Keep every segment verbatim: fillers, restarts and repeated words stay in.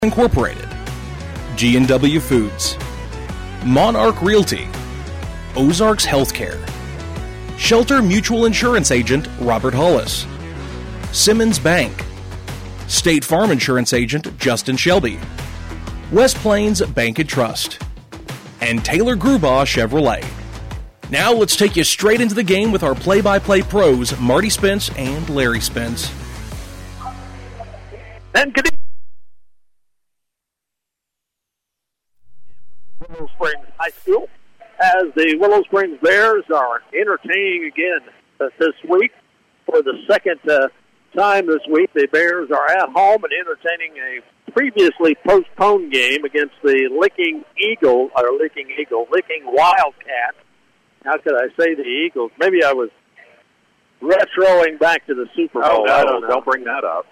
Incorporated, G and W Foods, Monarch Realty, Ozarks Healthcare, Shelter Mutual Insurance Agent Robert Hollis, Simmons Bank, State Farm Insurance Agent Justin Shelby, West Plains Bank and Trust, and Taylor Grubaugh Chevrolet. Now let's take you straight into the game with our play-by-play pros, Marty Spence and Larry Spence. And good Willow Springs High School, as the Willow Springs Bears are entertaining again uh, this week. For the second uh, time this week, the Bears are at home and entertaining a previously postponed game against the Licking Eagle, or Licking Eagle, Licking Wildcat. How could I say the Eagles? Maybe I was retroing back to the Super Bowl. Oh, no, I don't know. Don't bring that up.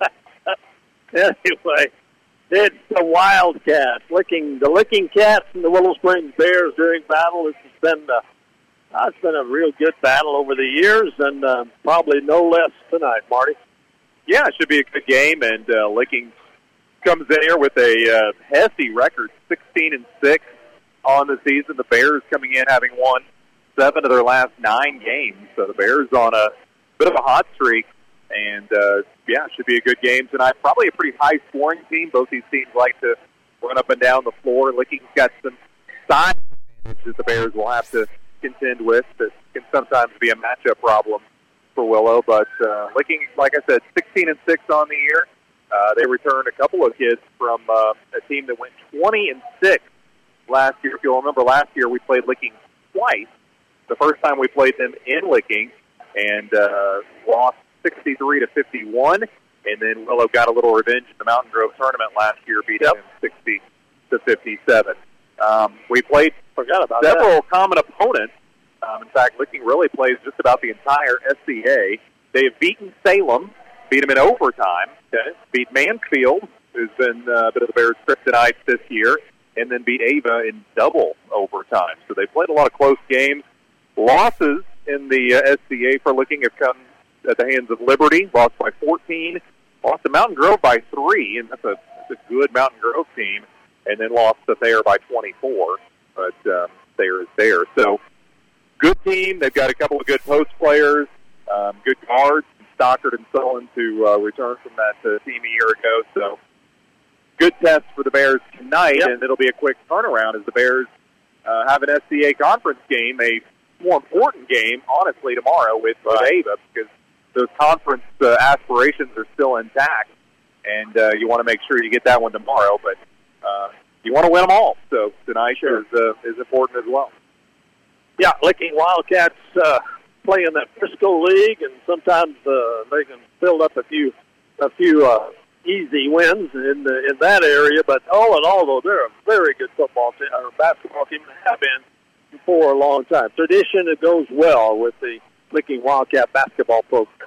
Anyway, it's the Wildcats, licking the Licking Cats and the Willow Springs Bears during battle. This has been uh, uh, it's been a real good battle over the years, and uh, probably no less tonight, Marty. Yeah, it should be a good game, and uh, Licking comes in here with a uh, hefty record, sixteen and six on the season. The Bears coming in having won seven of their last nine games, so the Bears on a bit of a hot streak. And, uh, yeah, it should be a good game tonight. Probably a pretty high-scoring team. Both these teams like to run up and down the floor. Licking's got some size advantages the Bears will have to contend with that can sometimes be a matchup problem for Willow. But uh, Licking, like I said, sixteen and six on the year. Uh, they returned a couple of kids from uh, a team that went twenty and six last year. If you'll remember, last year we played Licking twice. The first time we played them in Licking and uh, lost sixty-three to fifty-one, and then Willow got a little revenge in the Mountain Grove tournament last year, beating yep. them sixty to fifty-seven. Um, we played Forgot about several that. common opponents. Um, in fact, Licking really plays just about the entire S C A. They have beaten Salem, beat them in overtime, okay. beat Mansfield, who's been uh, a bit of the Bears' kryptonite this year, and then beat Ava in double overtime. So they played a lot of close games. Losses in the uh, S C A for Licking have come at the hands of Liberty, lost by fourteen, lost to Mountain Grove by three, and that's a, that's a good Mountain Grove team, and then lost to Thayer by twenty-four, but um, Thayer is there. So, good team. They've got a couple of good post players, um, good guards, Stockard and Sullen to uh, return from that uh, team a year ago. So, good test for the Bears tonight, yep. and it'll be a quick turnaround as the Bears uh, have an S C A conference game, a more important game, honestly, tomorrow with, with right. Ava, because those conference uh, aspirations are still intact, and uh, you want to make sure you get that one tomorrow. But uh, you want to win them all, so tonight sure. is uh, is important as well. Yeah, Licking Wildcats uh, play in the Frisco League, and sometimes uh, they can build up a few a few uh, easy wins in the, in that area. But all in all, though, they're a very good football team or basketball team, and have been for a long time. Tradition, it goes well with the Licking Wildcat basketball program.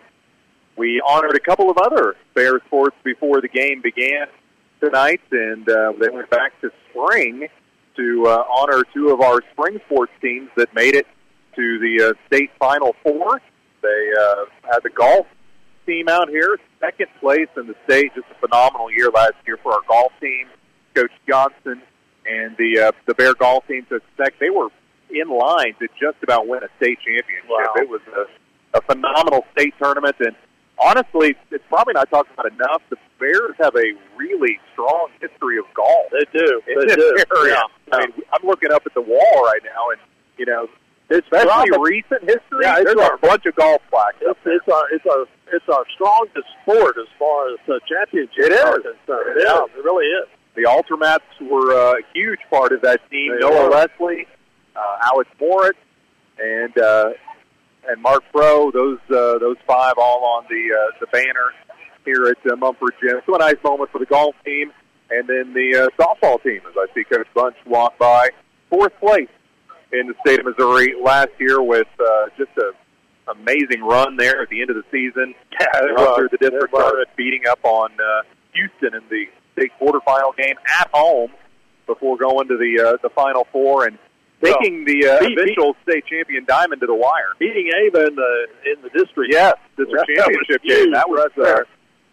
We honored a couple of other Bear sports before the game began tonight, and uh, they went back to spring to uh, honor two of our spring sports teams that made it to the uh, state Final Four. They uh, had the golf team out here, second place in the state. Just a phenomenal year last year for our golf team. Coach Johnson and the uh, the Bear golf team to expect they were in line to just about win a state championship. Wow. It was a, a phenomenal state tournament, and honestly, it's probably not talked about enough. The Bears have a really strong history of golf. They do. In they this do. area. Yeah. I mean, I'm looking up at the wall right now, and, you know, especially probably, recent history, yeah, there's our, a bunch of golf plaques. It's, it's, our, it's, our, it's our strongest sport as far as uh, championships it is. are concerned. It yeah, is. It really is. The Ultramats were uh, a huge part of that team. They Noah are. Leslie, uh, Alex Moritz, and uh, and Mark Pro. Those uh, those five all on the uh, the banner here at uh, Mumford Gym. So a nice moment for the golf team, and then the uh, softball team. As I see Coach Bunch walk by, fourth place in the state of Missouri last year with uh, just a amazing run there at the end of the season. Yeah, They're up through the district tournament, beating up on uh, Houston in the state quarterfinal game at home before going to the uh, the Final Four and taking the uh, beat, eventual beat, state champion Diamond to the wire. Beating Ava in the in the district. Yes, district that championship was game. That was right uh,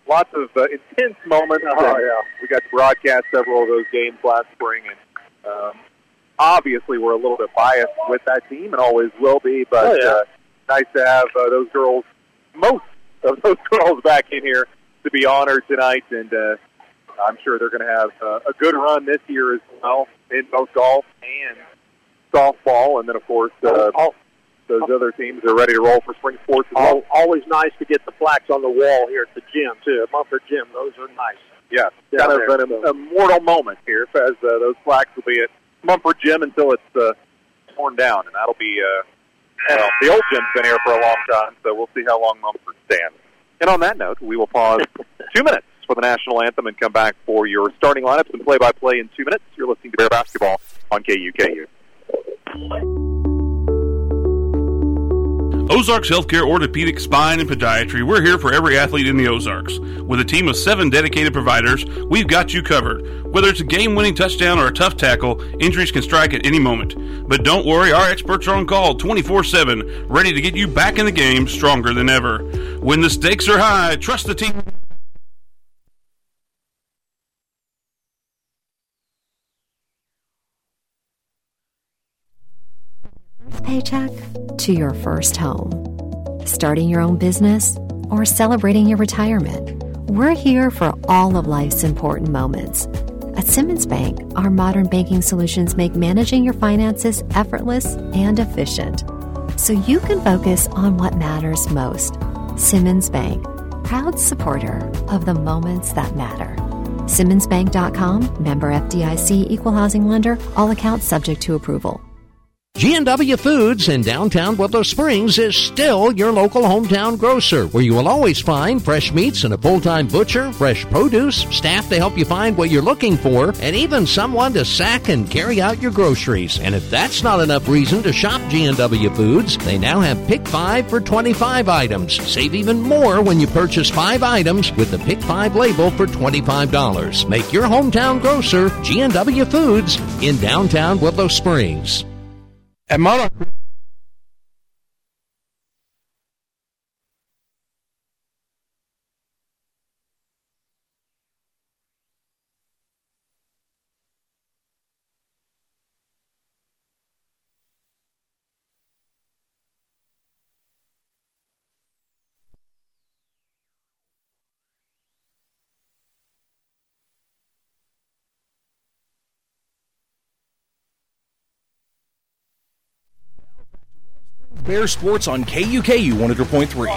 lots of uh, intense moments. Oh, yeah. We got to broadcast several of those games last spring, and um, obviously we're a little bit biased with that team and always will be, but oh, yeah. uh, nice to have uh, those girls, most of those girls back in here to be honored tonight, and uh, I'm sure they're going to have uh, a good run this year as well in both golf and softball, and then, of course, uh, oh. those other teams are ready to roll for spring sports as well. Always nice to get the plaques on the wall here at the gym, too, at Mumford Gym. Those are nice. Yeah, Down kind there, of an so. immortal moment here, as uh, those plaques will be at Mumford Gym until it's uh, torn down, and that'll be, uh, well, the old gym's been here for a long time, so we'll see how long Mumford stands. And on that note, we will pause two minutes for the national anthem and come back for your starting lineups and play-by-play in two minutes. You're listening to Bear Basketball on K U K U. Ozarks Healthcare Orthopedic, Spine, and Podiatry. We're here for every athlete in the Ozarks. With a team of seven dedicated providers, we've got you covered. Whether it's a game-winning touchdown or a tough tackle, injuries can strike at any moment. But don't worry, our experts are on call twenty-four seven, ready to get you back in the game stronger than ever. When the stakes are high, trust the team. Paycheck to your first home. Starting your own business or celebrating your retirement. We're here for all of life's important moments. At Simmons Bank, our modern banking solutions make managing your finances effortless and efficient, so you can focus on what matters most. Simmons Bank, proud supporter of the moments that matter. Simmons Bank dot com, member F D I C, equal housing lender, all accounts subject to approval. G and W Foods in downtown Willow Springs is still your local hometown grocer, where you will always find fresh meats and a full-time butcher, fresh produce, staff to help you find what you're looking for, and even someone to sack and carry out your groceries. And if that's not enough reason to shop G and W Foods, they now have Pick five for twenty-five items. Save even more when you purchase five items with the Pick five label for twenty-five dollars. Make your hometown grocer G and W Foods in downtown Willow Springs. At Monarch. Bear Sports on K U K U one hundred point three.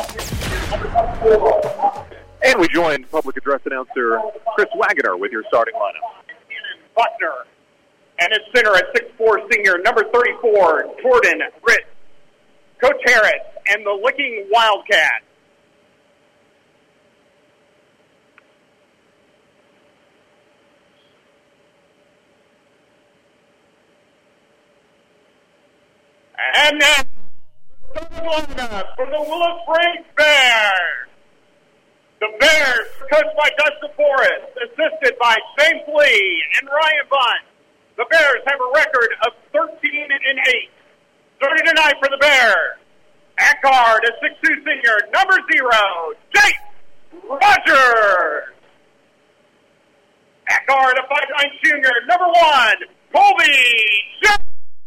And we join public address announcer Chris Wagoner with your starting lineup. Buckner, and his center at six foot four senior, number thirty-four, Jordan Britt. Coach Harris and the Licking Wildcats. And now, the lineup for the Willow Springs Bears. The Bears, coached by Dustin Forrest, assisted by James Lee and Ryan Bunt. The Bears have a record of thirteen and eight. Starting tonight for the Bears, at guard, a six foot two senior, number zero, Jake Rogers. At guard, a five foot nine junior, number one, Colby Jones.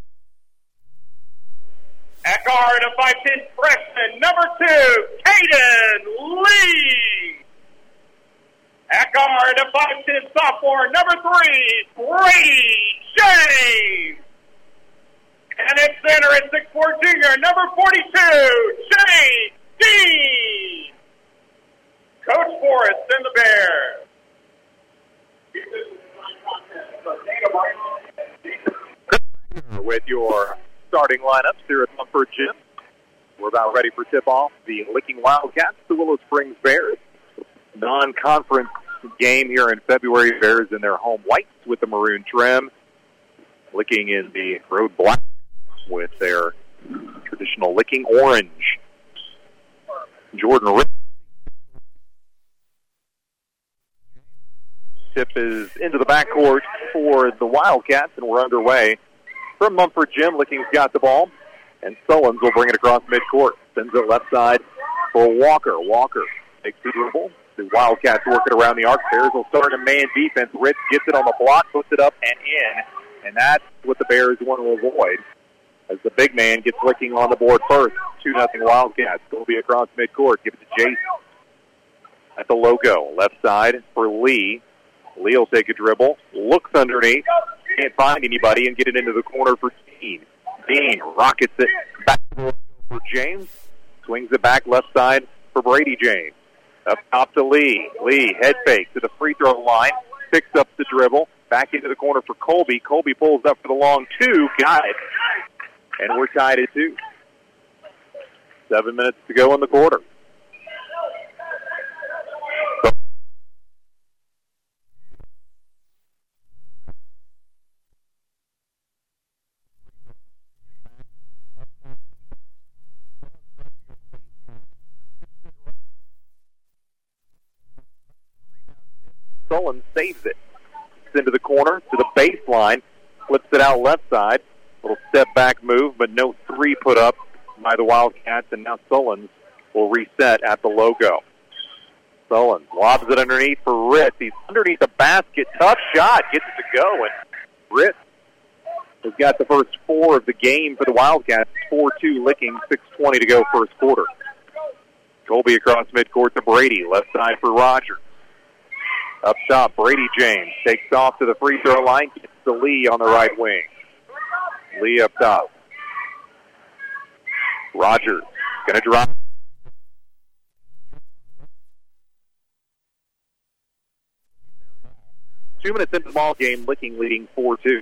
At guard, a five foot ten freshman, number two, Caden Lee. At guard, a five foot ten sophomore, number three, Brady James. And at center, at six foot four junior, number forty-two, Jay Dean. Coach Forrest and the Bears. With your starting lineups here at Mumford Gym. We're about ready for tip-off. The Licking Wildcats, the Willow Springs Bears. Non-conference game here in February. Bears in their home whites with the maroon trim. Licking in the road black with their traditional Licking orange. Jordan Rick. Tip is into the backcourt for the Wildcats, and we're underway. From Mumford Gym, Licking's got the ball, and Sullins will bring it across midcourt. Sends it left side for Walker. Walker takes the dribble, The Wildcats working around the arc. Bears will start a man defense. Ritz gets it on the block, puts it up and in. And that's what the Bears want to avoid, as the big man gets licking on the board first. two nothing Wildcats. Colby across midcourt. Give it to Jason. At the logo. Left side for Lee. Lee will take a dribble. Looks underneath. Can't find anybody and get it into the corner for Dean. Dean rockets it back for James. Swings it back left side for Brady James. Up top to Lee. Lee head fake to the free throw line. Picks up the dribble. Back into the corner for Colby. Colby pulls up for the long two. Got it. And we're tied at two. Seven minutes to go in the quarter. Sullen saves it. It's into the corner to the baseline. Flips it out left side. Little step back move, but no three put up by the Wildcats, and now Sullins will reset at the logo. Sullins lobs it underneath for Ritz. He's underneath the basket. Tough shot. Gets it to go, and Ritz has got the first four of the game for the Wildcats. four two licking, six twenty to go first quarter. Colby across midcourt to Brady. Left side for Rogers. Up top, Brady James takes off to the free throw line. Gets to Lee on the right wing. Lee up top. Rogers going to drive. Two minutes into the ball game, Licking leading four two.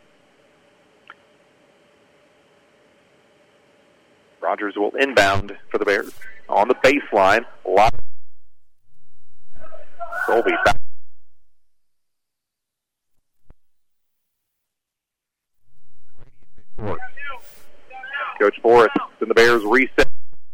Rogers will inbound for the Bears. On the baseline, lock. Colby back. Coach Forrest and the Bears reset.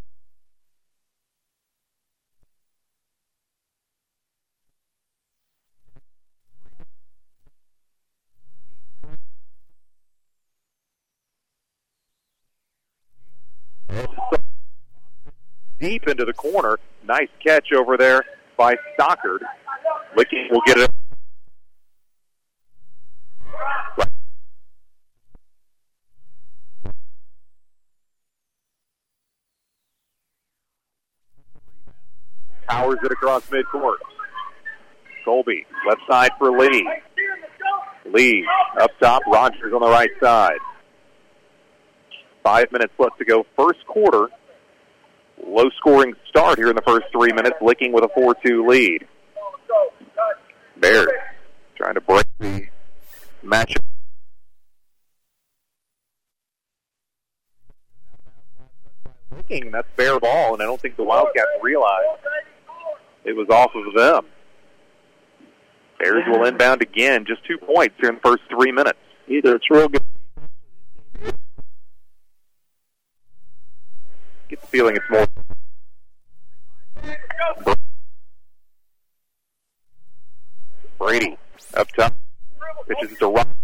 Deep into the corner. Nice catch over there by Stockard. Licking will get it. Powers it across midcourt. Colby, left side for Lee. Lee up top, Rogers on the right side. Five minutes left to go. First quarter. Low-scoring start here in the first three minutes. Licking with a four two lead. Bears trying to break the matchup. Licking, that's Bear ball, and I don't think the Wildcats realized it was off of them. Bears will inbound again. Just two points here in the first three minutes. Either it's real good. Get the feeling it's more. Brady up top. Pitches it to Rock.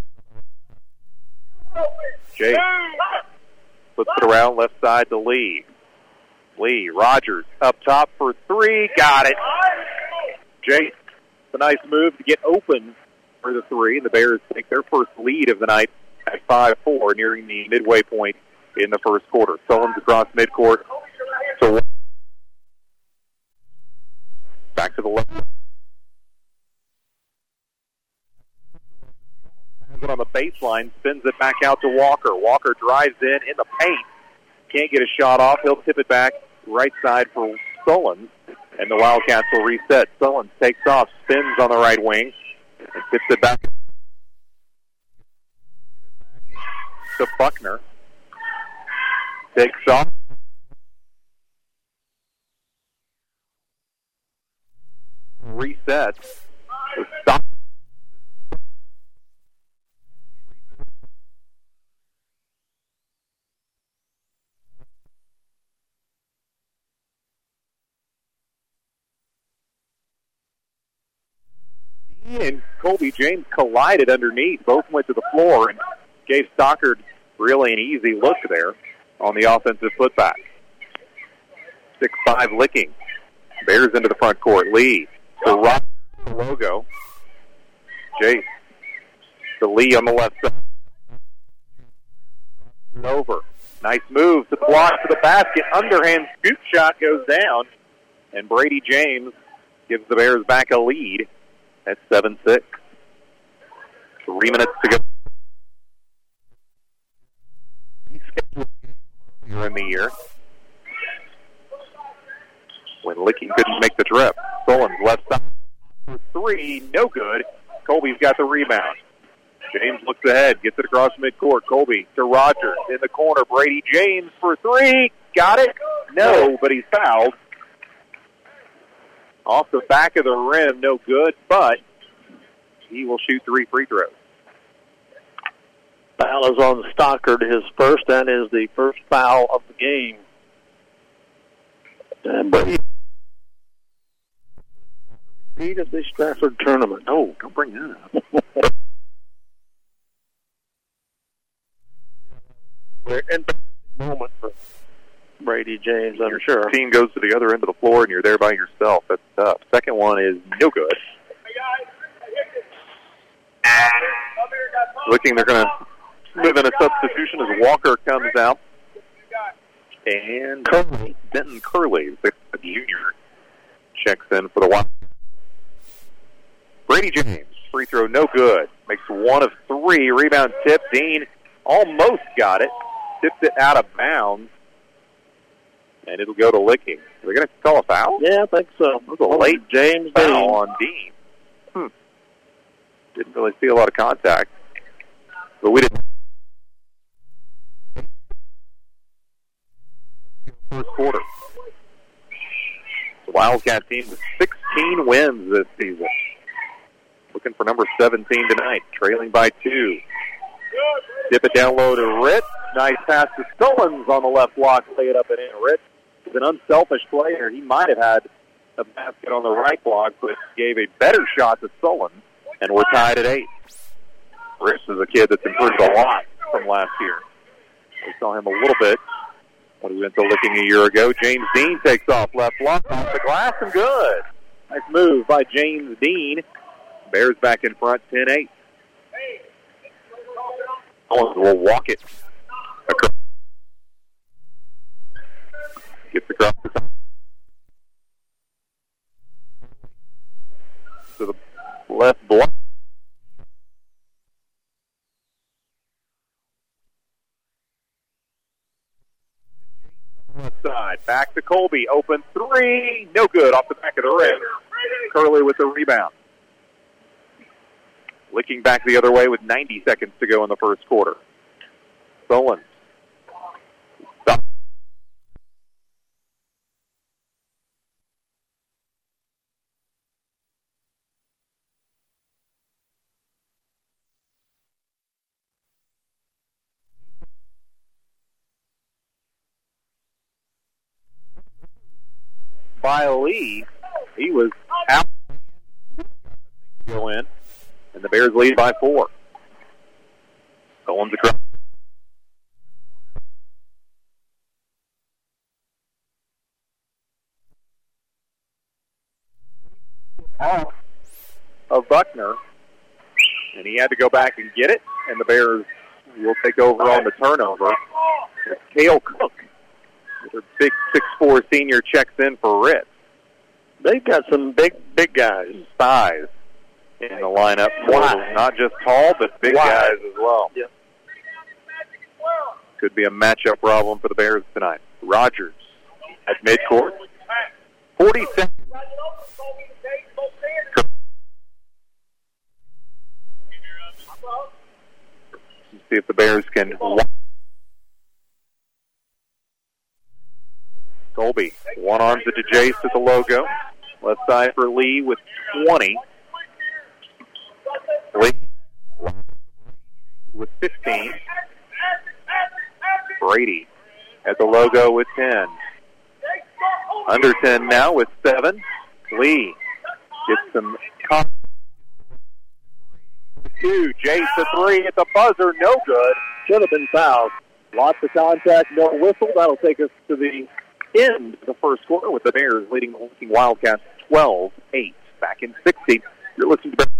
Jay flips it around left side to Lee. Lee, Rogers up top for three. Got it. Jay, it's a nice move to get open for the three. And the Bears take their first lead of the night at five four, nearing the midway point in the first quarter. Sullins across midcourt. So back to the left. Has it on the baseline, spins it back out to Walker. Walker drives in in the paint. Can't get a shot off. He'll tip it back right side for Sullins, and the Wildcats will reset. Sullins takes off, spins on the right wing, and tips it back to Buckner. Takes off. Resets. Stop. And Colby James collided underneath. Both went to the floor and gave Stockard really an easy look there on the offensive putback. six five Licking. Bears into the front court. Lee to Rock, the logo. Jace to Lee on the left side. Over. Nice move to block to the basket. Underhand scoop shot goes down. And Brady James gives the Bears back a lead at seven six. Three minutes to go. Rescheduled earlier in the year when Licking couldn't make the trip. Solon's left side for three. No good. Colby's got the rebound. James looks ahead, gets it across midcourt. Colby to Rogers in the corner. Brady James for three. Got it? No, but he's fouled. Off the back of the rim, no good, but he will shoot three free throws. Foul is on Stockard, his first, and is the first foul of the game. And Brady repeat of the Stratford tournament. Oh, don't bring that up. Embarrassing moment for Brady James, I'm sure. Your team goes to the other end of the floor and you're there by yourself. That's tough. Second one is no good. Looking, they're going to move in a substitution as Walker comes out. And Curley. Denton Curley, the junior, checks in for the Wildcats. Brady James, free throw no good. Makes one of three. Rebound tip. Dean almost got it. Tipped it out of bounds. And it'll go to Licking. Are they going to call a foul? Yeah, I think so. It was a late James foul Dean. on Dean. Hmm. Didn't really see a lot of contact. But we didn't. First quarter. The Wildcat team with sixteen wins this season. Looking for number seventeen tonight, trailing by two. Dip it down low to Ritz. Nice pass to Stillins on the left block. Lay it up and in. Ritz is an unselfish player. He might have had a basket on the right block, but gave a better shot to Stillins, and we're tied at eight. Ritz is a kid that's improved a lot from last year. We saw him a little bit when we went to Licking a year ago. James Dean takes off left block off the glass and good. Nice move by James Dean. Bears back in front, ten eight. Owens will walk it across. Gets across the top. To the left block. Left side. Back to Colby. Open three. No good off the back of the rim. Curley with the rebound. Licking back the other way with ninety seconds to go in the first quarter. Solon. Stop. By Lee, he was out to go in. And the Bears lead by four. Owens across. Off of Buckner. And he had to go back and get it. And the Bears will take over on the turnover. Cale Cook, their big six four senior, checks in for Ritz. They've got some big, big guys. Size in the lineup. Wide. Not just tall, but big Wide. guys as well. Yep. Could be a matchup problem for the Bears tonight. Rogers at midcourt. forty seconds. See if the Bears can. Colby, one arms it to Jace at the logo. Left side for Lee with twenty. Lee with fifteen. Brady at the logo with ten. Under ten now with seven. Lee gets some con- two. Jace the three at the buzzer, no good. Should have been fouled. Lots of contact, no whistle. That'll take us to the in the first quarter with the Bears leading the Licking Wildcats twelve eight. Back in sixty, you're listening to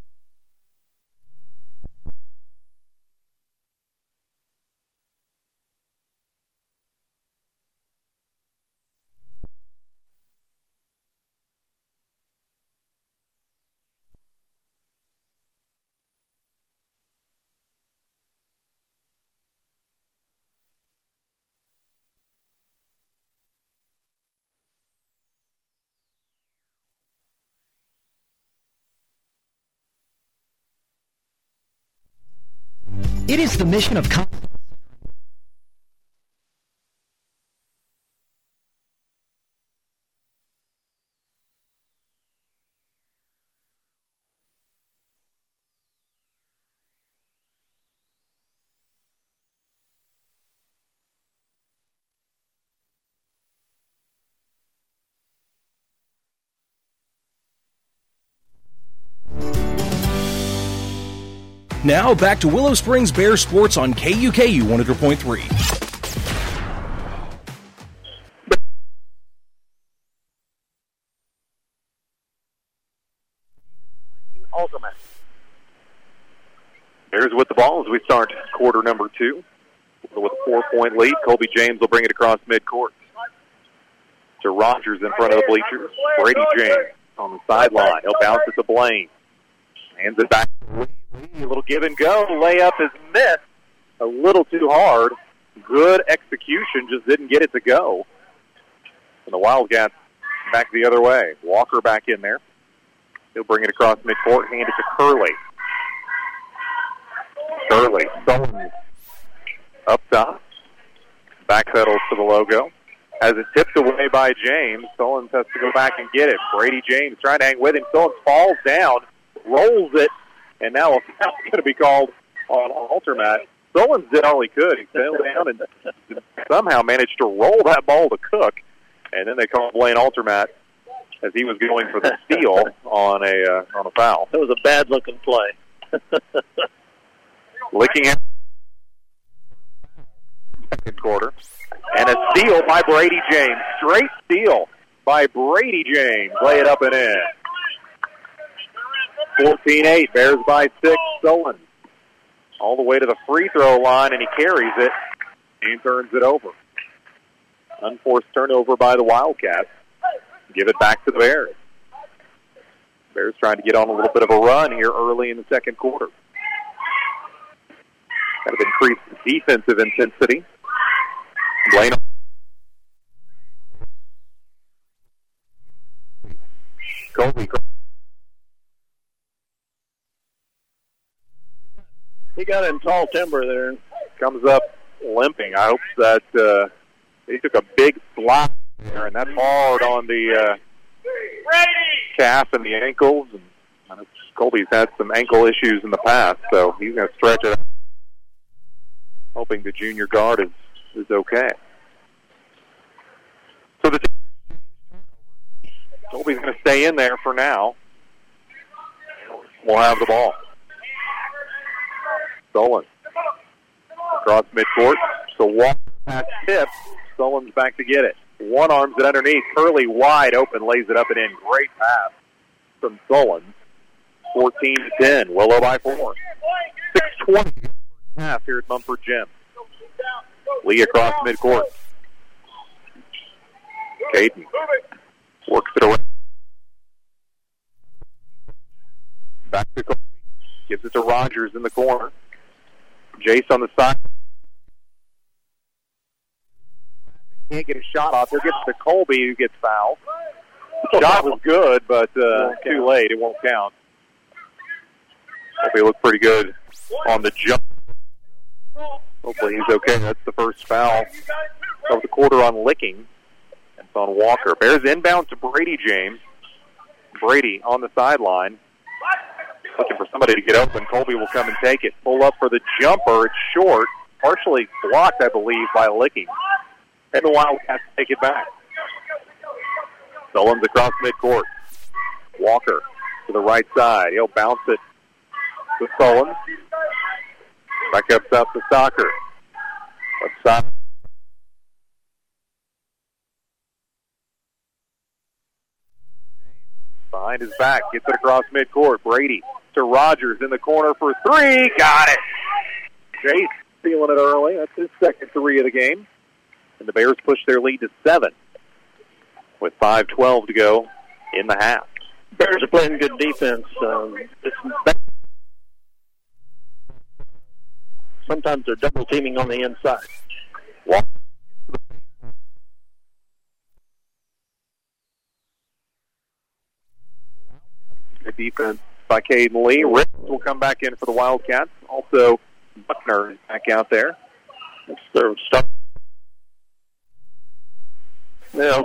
It is the mission of... Con- Now back to Willow Springs Bears Sports on K U K U one hundred point three. Ultimate. Bears with the ball as we start quarter number two. With a four-point lead, Colby James will bring it across midcourt to Rogers in front of the bleachers. Brady James on the sideline. He'll bounce it to Blaine. Hands it back to Lee. A little give and go. Layup is missed a little too hard. Good execution, just didn't get it to go. And the Wildcats back the other way. Walker back in there. He'll bring it across midcourt, hand it to Curley. Curley, Sullins up top. Backpedals to the logo. As it tipped away by James, Sullins has to go back and get it. Brady James trying to hang with him. Sullins falls down, rolls it, and now a foul's going to be called on Altermat. Sullins did all he could. He fell down and somehow managed to roll that ball to Cook. And then they called Blaine Altermat as he was going for the steal on a uh, on a foul. It was a bad-looking play. Licking at second quarter. And a steal by Brady James. Straight steal by Brady James. Lay it up and in. fourteen eight, Bears by six. Sullins all the way to the free throw line, and he carries it and turns it over. Unforced turnover by the Wildcats. Give it back to the Bears. Bears trying to get on a little bit of a run here early in the second quarter. Kind of increased defensive intensity. Blaine. Colby. He got in tall timber there. Comes up limping. I hope that uh, he took a big slide there, and that's hard on the uh, calf and the ankles. And uh, Colby's had some ankle issues in the past, so he's going to stretch it out, hoping the junior guard is, is okay. So the Colby's going to stay in there for now. We'll have the ball. Sullins across midcourt. So Walker pass tip. Sullins back to get it. One arms it underneath. Curley wide open, lays it up and in. Great pass from Sullins. fourteen to ten. Willow by four. six twenty half here at Mumford Gym. Lee across midcourt. Caden works it around. Back to Colby. Gives it to Rogers in the corner. Jace on the side. Can't get a shot off. There gets to Colby, who gets fouled. The shot was good, but uh, too late. It won't count. Colby looked pretty good on the jump. Hopefully he's okay. That's the first foul of the quarter on Licking. It's on Walker. Bears inbound to Brady James. Brady on the sideline. Looking for somebody to get open. Colby will come and take it. Pull up for the jumper. It's short. Partially blocked, I believe, by Licking. And the Wildcats take it back. Sullins across midcourt. Walker to the right side. He'll bounce it to Sullins. Back up top to Stocker. Left side. behind his back. Gets it across midcourt. Brady to Rogers in the corner for three. Got it. Chase feeling it early. That's his second three of the game. And the Bears push their lead to seven with five twelve to go in the half. Bears are playing good defense. Um, it's Sometimes they're double teaming on the inside. Good defense by Caden Lee. Rick will come back in for the Wildcats. Also, Buckner is back out there. That's their stuff. Yeah,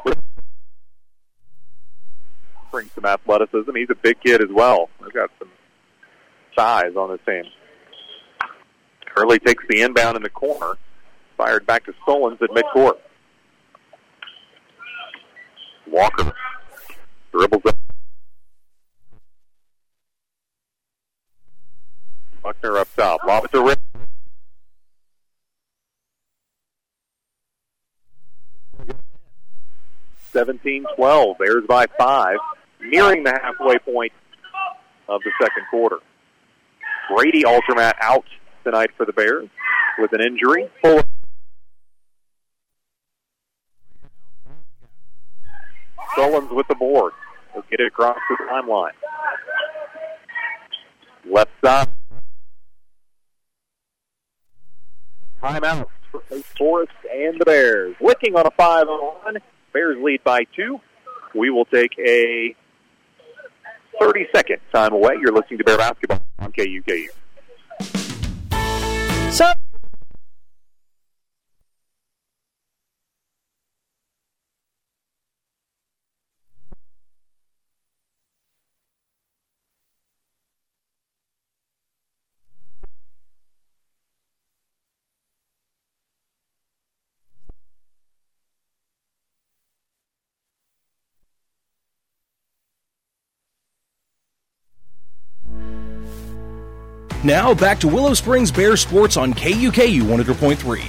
brings some athleticism. He's a big kid as well. They've got some size on this team. Curley takes the inbound in the corner. Fired back to Solons at midcourt. Walker dribbles up. Buckner up top. Lob it to Rick. seventeen twelve. Bears by five. Nearing the halfway point of the second quarter. Brady Altermat out tonight for the Bears with an injury. Full Solons with the board. He'll get it across the timeline. Left side. Timeout for Forest and the Bears. Licking on a five on one. Bears lead by two. We will take a thirty-second time away. You're listening to Bear Basketball on K U K U. So Now back to Willow Springs Bears Sports on K U K U one hundred point three.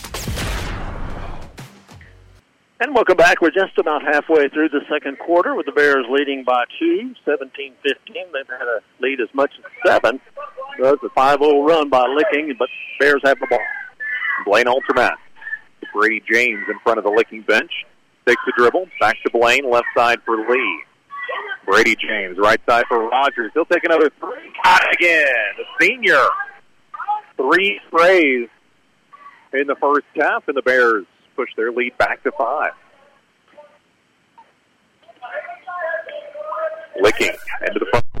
And welcome back. We're just about halfway through the second quarter with the Bears leading by two, seventeen fifteen. They've had a lead as much as seven. So it's a five oh run by Licking, but Bears have the ball. Blaine Altermat. Brady James in front of the Licking bench. Takes the dribble. Back to Blaine. Left side for Lee. Brady James, right side for Rogers. He'll take another three. Got it again. The senior. Three sprays in the first half, and the Bears push their lead back to five. Licking into the front.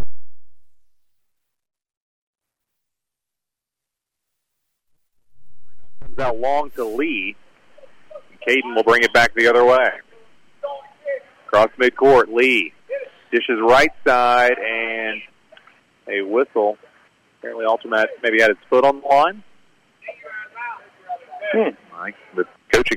Comes out long to Lee. Caden will bring it back the other way. Across midcourt, Lee. Dishes right side, and a whistle. Apparently Altermat maybe had his foot on the line. Hmm. Like the coaching.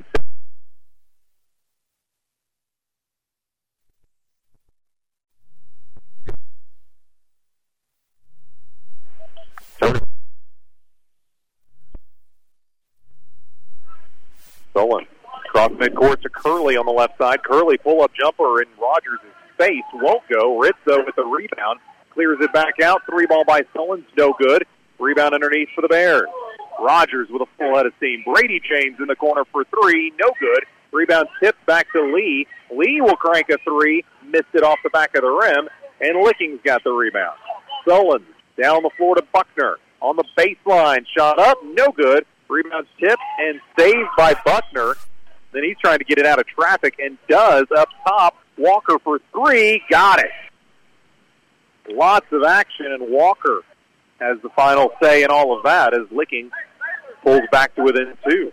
Solon. Cross midcourt to Curley on the left side. Curley pull-up jumper in Rogers' face. Won't go. Rizzo with the rebound. Clears it back out. Three ball by Solon. No good. Rebound underneath for the Bears. Rogers with a full head of steam. Brady James in the corner for three. No good. Rebound tipped back to Lee. Lee will crank a three. Missed it off the back of the rim. And Licking's got the rebound. Solon down the floor to Buckner. On the baseline. Shot up. No good. Rebound tipped and saved by Buckner. Then he's trying to get it out of traffic and does up top. Walker for three. Got it. Lots of action, and Walker has the final say in all of that as Licking pulls back to within two.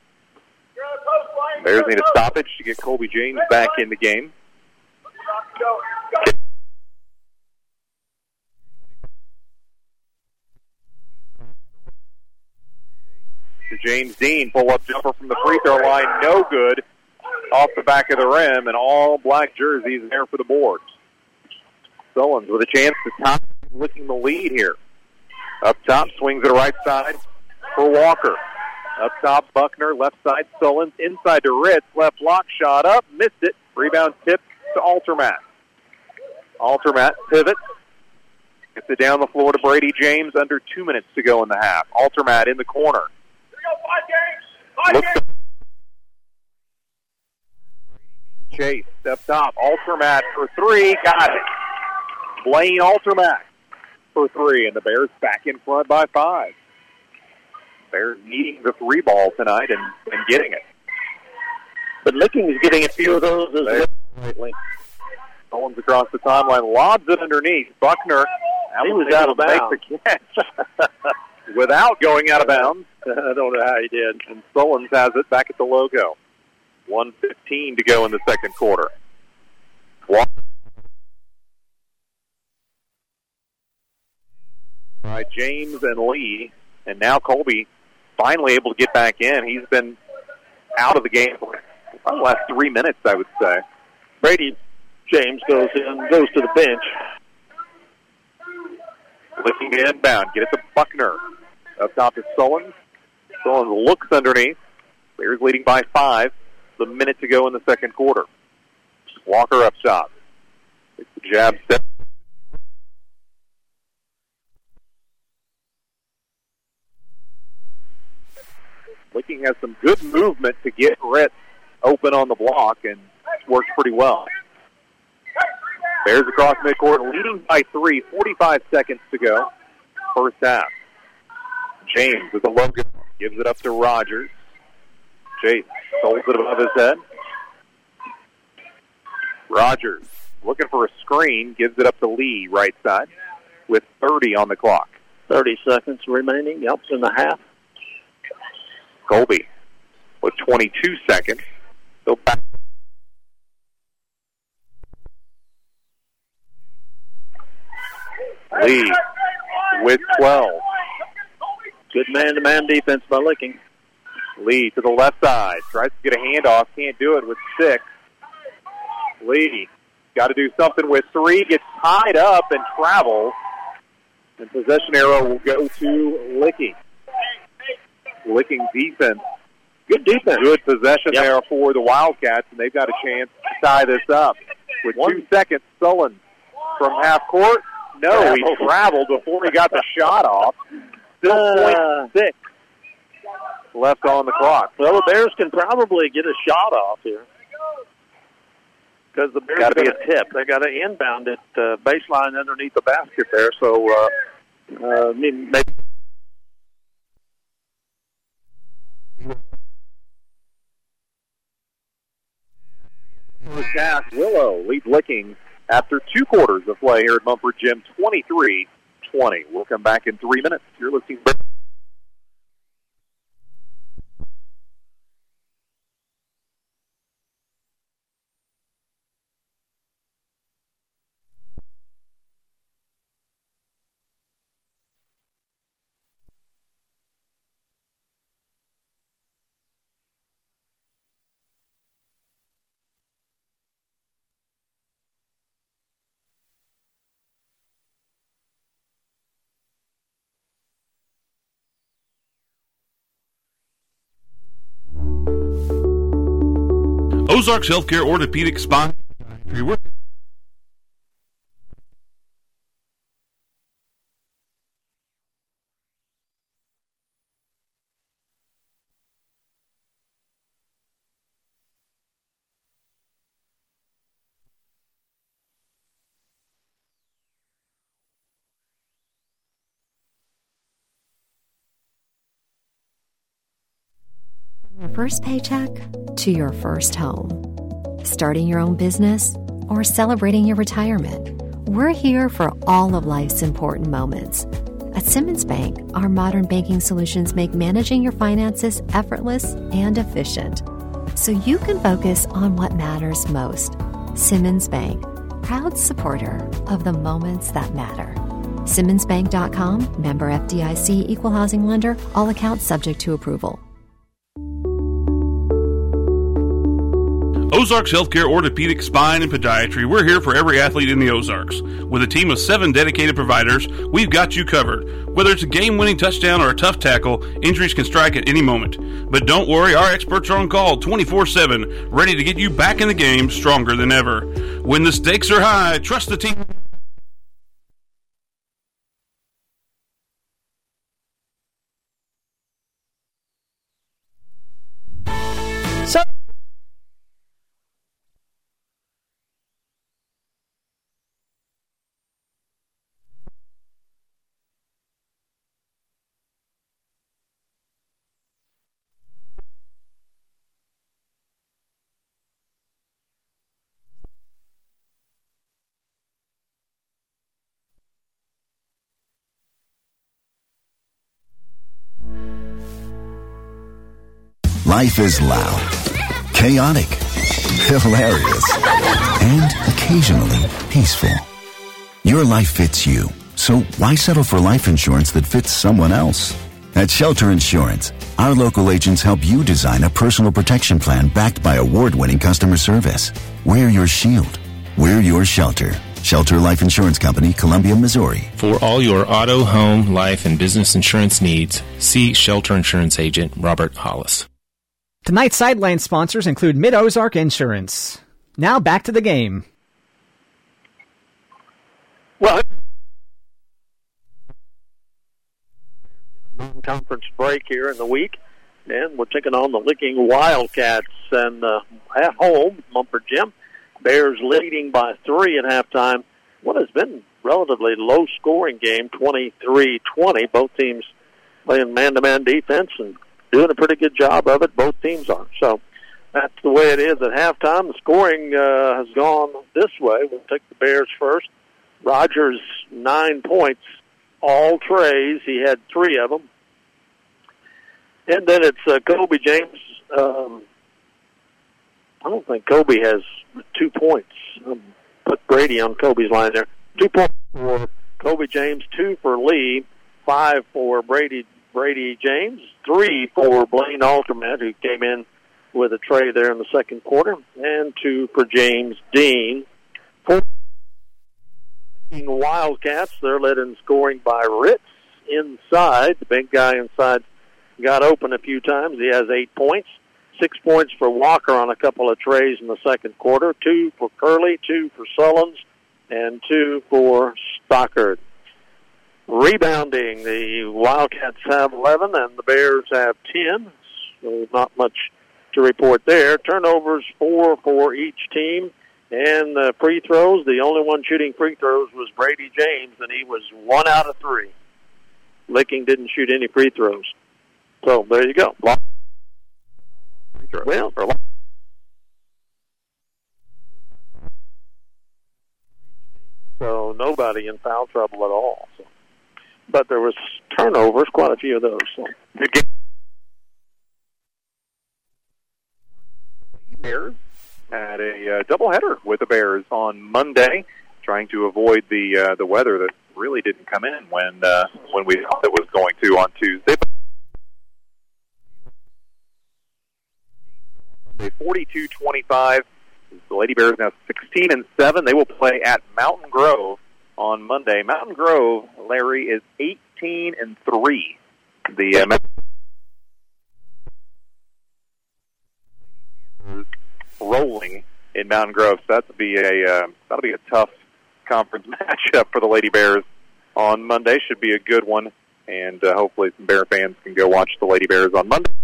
Bears need a stoppage to get Colby James back in the game. To James Dean, pull-up jumper from the free throw line, no good. Off the back of the rim, and all black jerseys there for the board. Solons with a chance to top, looking the lead here. Up top, swings it right side for Walker. Up top, Buckner, left side, Solons, inside to Ritz, left block, shot up, missed it. Rebound tip to Altermat. Altermat pivots. Gets it down the floor to Brady James. Under two minutes to go in the half. Altermat in the corner. Looks Chase, step top. Altermat for three. Got it. Blaine Altermat for three. And the Bears back in front by five. Bears needing the three ball tonight and, and getting it. But Licking is getting a few of those as well lately. Owens across the timeline, lobs it underneath. Buckner, he was out of bounds. Makes the catch without going out of bounds. I don't know how he did. And Sullins has it back at the logo. one fifteen to go in the second quarter. Walker. By James and Lee, and now Colby finally able to get back in. He's been out of the game for the last three minutes, I would say. Brady James goes in, goes to the bench. Looking to inbound, get it to Buckner. Up top to Sullins. Sullins looks underneath. Bears leading by five. The minute to go in the second quarter. Walker up top. It's the jab step. Licking has some good movement to get Rhett open on the block, and it's worked pretty well. Bears across midcourt, leading by three, forty-five seconds to go. First half. James with the logo, gives it up to Rogers. Chase holds it above his head. Rogers looking for a screen, gives it up to Lee, right side, with thirty on the clock. thirty seconds remaining, yep, in the half. Colby with twenty-two seconds. Go back. Lee with twelve. Good man-to-man defense by Licking. Lee to the left side. Tries to get a handoff. Can't do it with six. Lee got to do something with three. Gets tied up and travels. And possession arrow will go to Licking. Licking defense. Good defense. Good possession yep. there for the Wildcats, and they've got a chance to tie this up. With One. two seconds, Sullins from half court. No, Traveled. he traveled before he got the shot off. Still Uh, point six left on the clock. Well, the Bears can probably get a shot off here. Because the Bears Gotta got be a tip. They got to inbound it uh, baseline underneath the basket there. So, uh, uh, I mean, maybe. First half, Willow leads Licking after two quarters of play here at Mumford Gym, twenty-three twenty. We'll come back in three minutes. You're listening. Ozarks Healthcare Orthopedic Spine. We're Your first paycheck to your first home. Starting your own business or celebrating your retirement. We're here for all of life's important moments. At Simmons Bank, our modern banking solutions make managing your finances effortless and efficient, so you can focus on what matters most. Simmons Bank, proud supporter of the moments that matter. Simmons Bank dot com, member F D I C, equal housing lender, all accounts subject to approval. Ozarks Healthcare Orthopedic Spine and Podiatry. We're here for every athlete in the Ozarks. With a team of seven dedicated providers, we've got you covered. Whether it's a game-winning touchdown or a tough tackle, injuries can strike at any moment. But don't worry, our experts are on call twenty-four seven, ready to get you back in the game stronger than ever. When the stakes are high, trust the team. So life is loud, chaotic, hilarious, and occasionally peaceful. Your life fits you, so why settle for life insurance that fits someone else? At Shelter Insurance, our local agents help you design a personal protection plan backed by award-winning customer service. We're your shield. We're your shelter. Shelter Life Insurance Company, Columbia, Missouri. For all your auto, home, life, and business insurance needs, see Shelter Insurance Agent Robert Hollis. tonight's sideline sponsors include Mid-Ozark Insurance. Now back to the game. Well, non-conference break here in the week, and we're taking on the Licking Wildcats and uh, at home, Mumford Gym. Bears leading by three at halftime. What has been relatively low-scoring game, twenty-three twenty. Both teams playing man-to-man defense and doing a pretty good job of it. Both teams are. So that's the way it is at halftime. The scoring uh, has gone this way. We'll take the Bears first. Rogers, nine points, all trays. He had three of them. And then it's uh, Kobe James. Um, I don't think Kobe has two points. Um, put Brady on Kobe's line there. Two points for Kobe James, two for Lee, five for Brady Brady James, three for Blaine Alterman, who came in with a tray there in the second quarter, and two for James Dean. For Wildcats, they're led in scoring by Ritz inside. The big guy inside got open a few times. He has eight points. Six points for Walker on a couple of trays in the second quarter. Two for Curley, two for Sullins, and two for Stockard. Rebounding, the Wildcats have eleven, and the Bears have ten. So not much to report there. Turnovers, four for each team. And uh, free throws, the only one shooting free throws was Brady James, and he was one out of three. Licking didn't shoot any free throws. So there you go. Well, for so nobody in foul trouble at all. So. But there was turnovers, quite a few of those. So. The game. Bears had a uh, doubleheader with the Bears on Monday, trying to avoid the uh, the weather that really didn't come in when uh, when we thought it was going to on Tuesday. forty-two twenty-five. The Lady Bears now sixteen and seven. They will play at Mountain Grove on Monday. Mountain Grove, Larry, is eighteen and three. The uh, rolling in Mountain Grove. So that'll be a uh, that'll be a tough conference matchup for the Lady Bears on Monday. Should be a good one, and uh, hopefully some Bear fans can go watch the Lady Bears on Monday.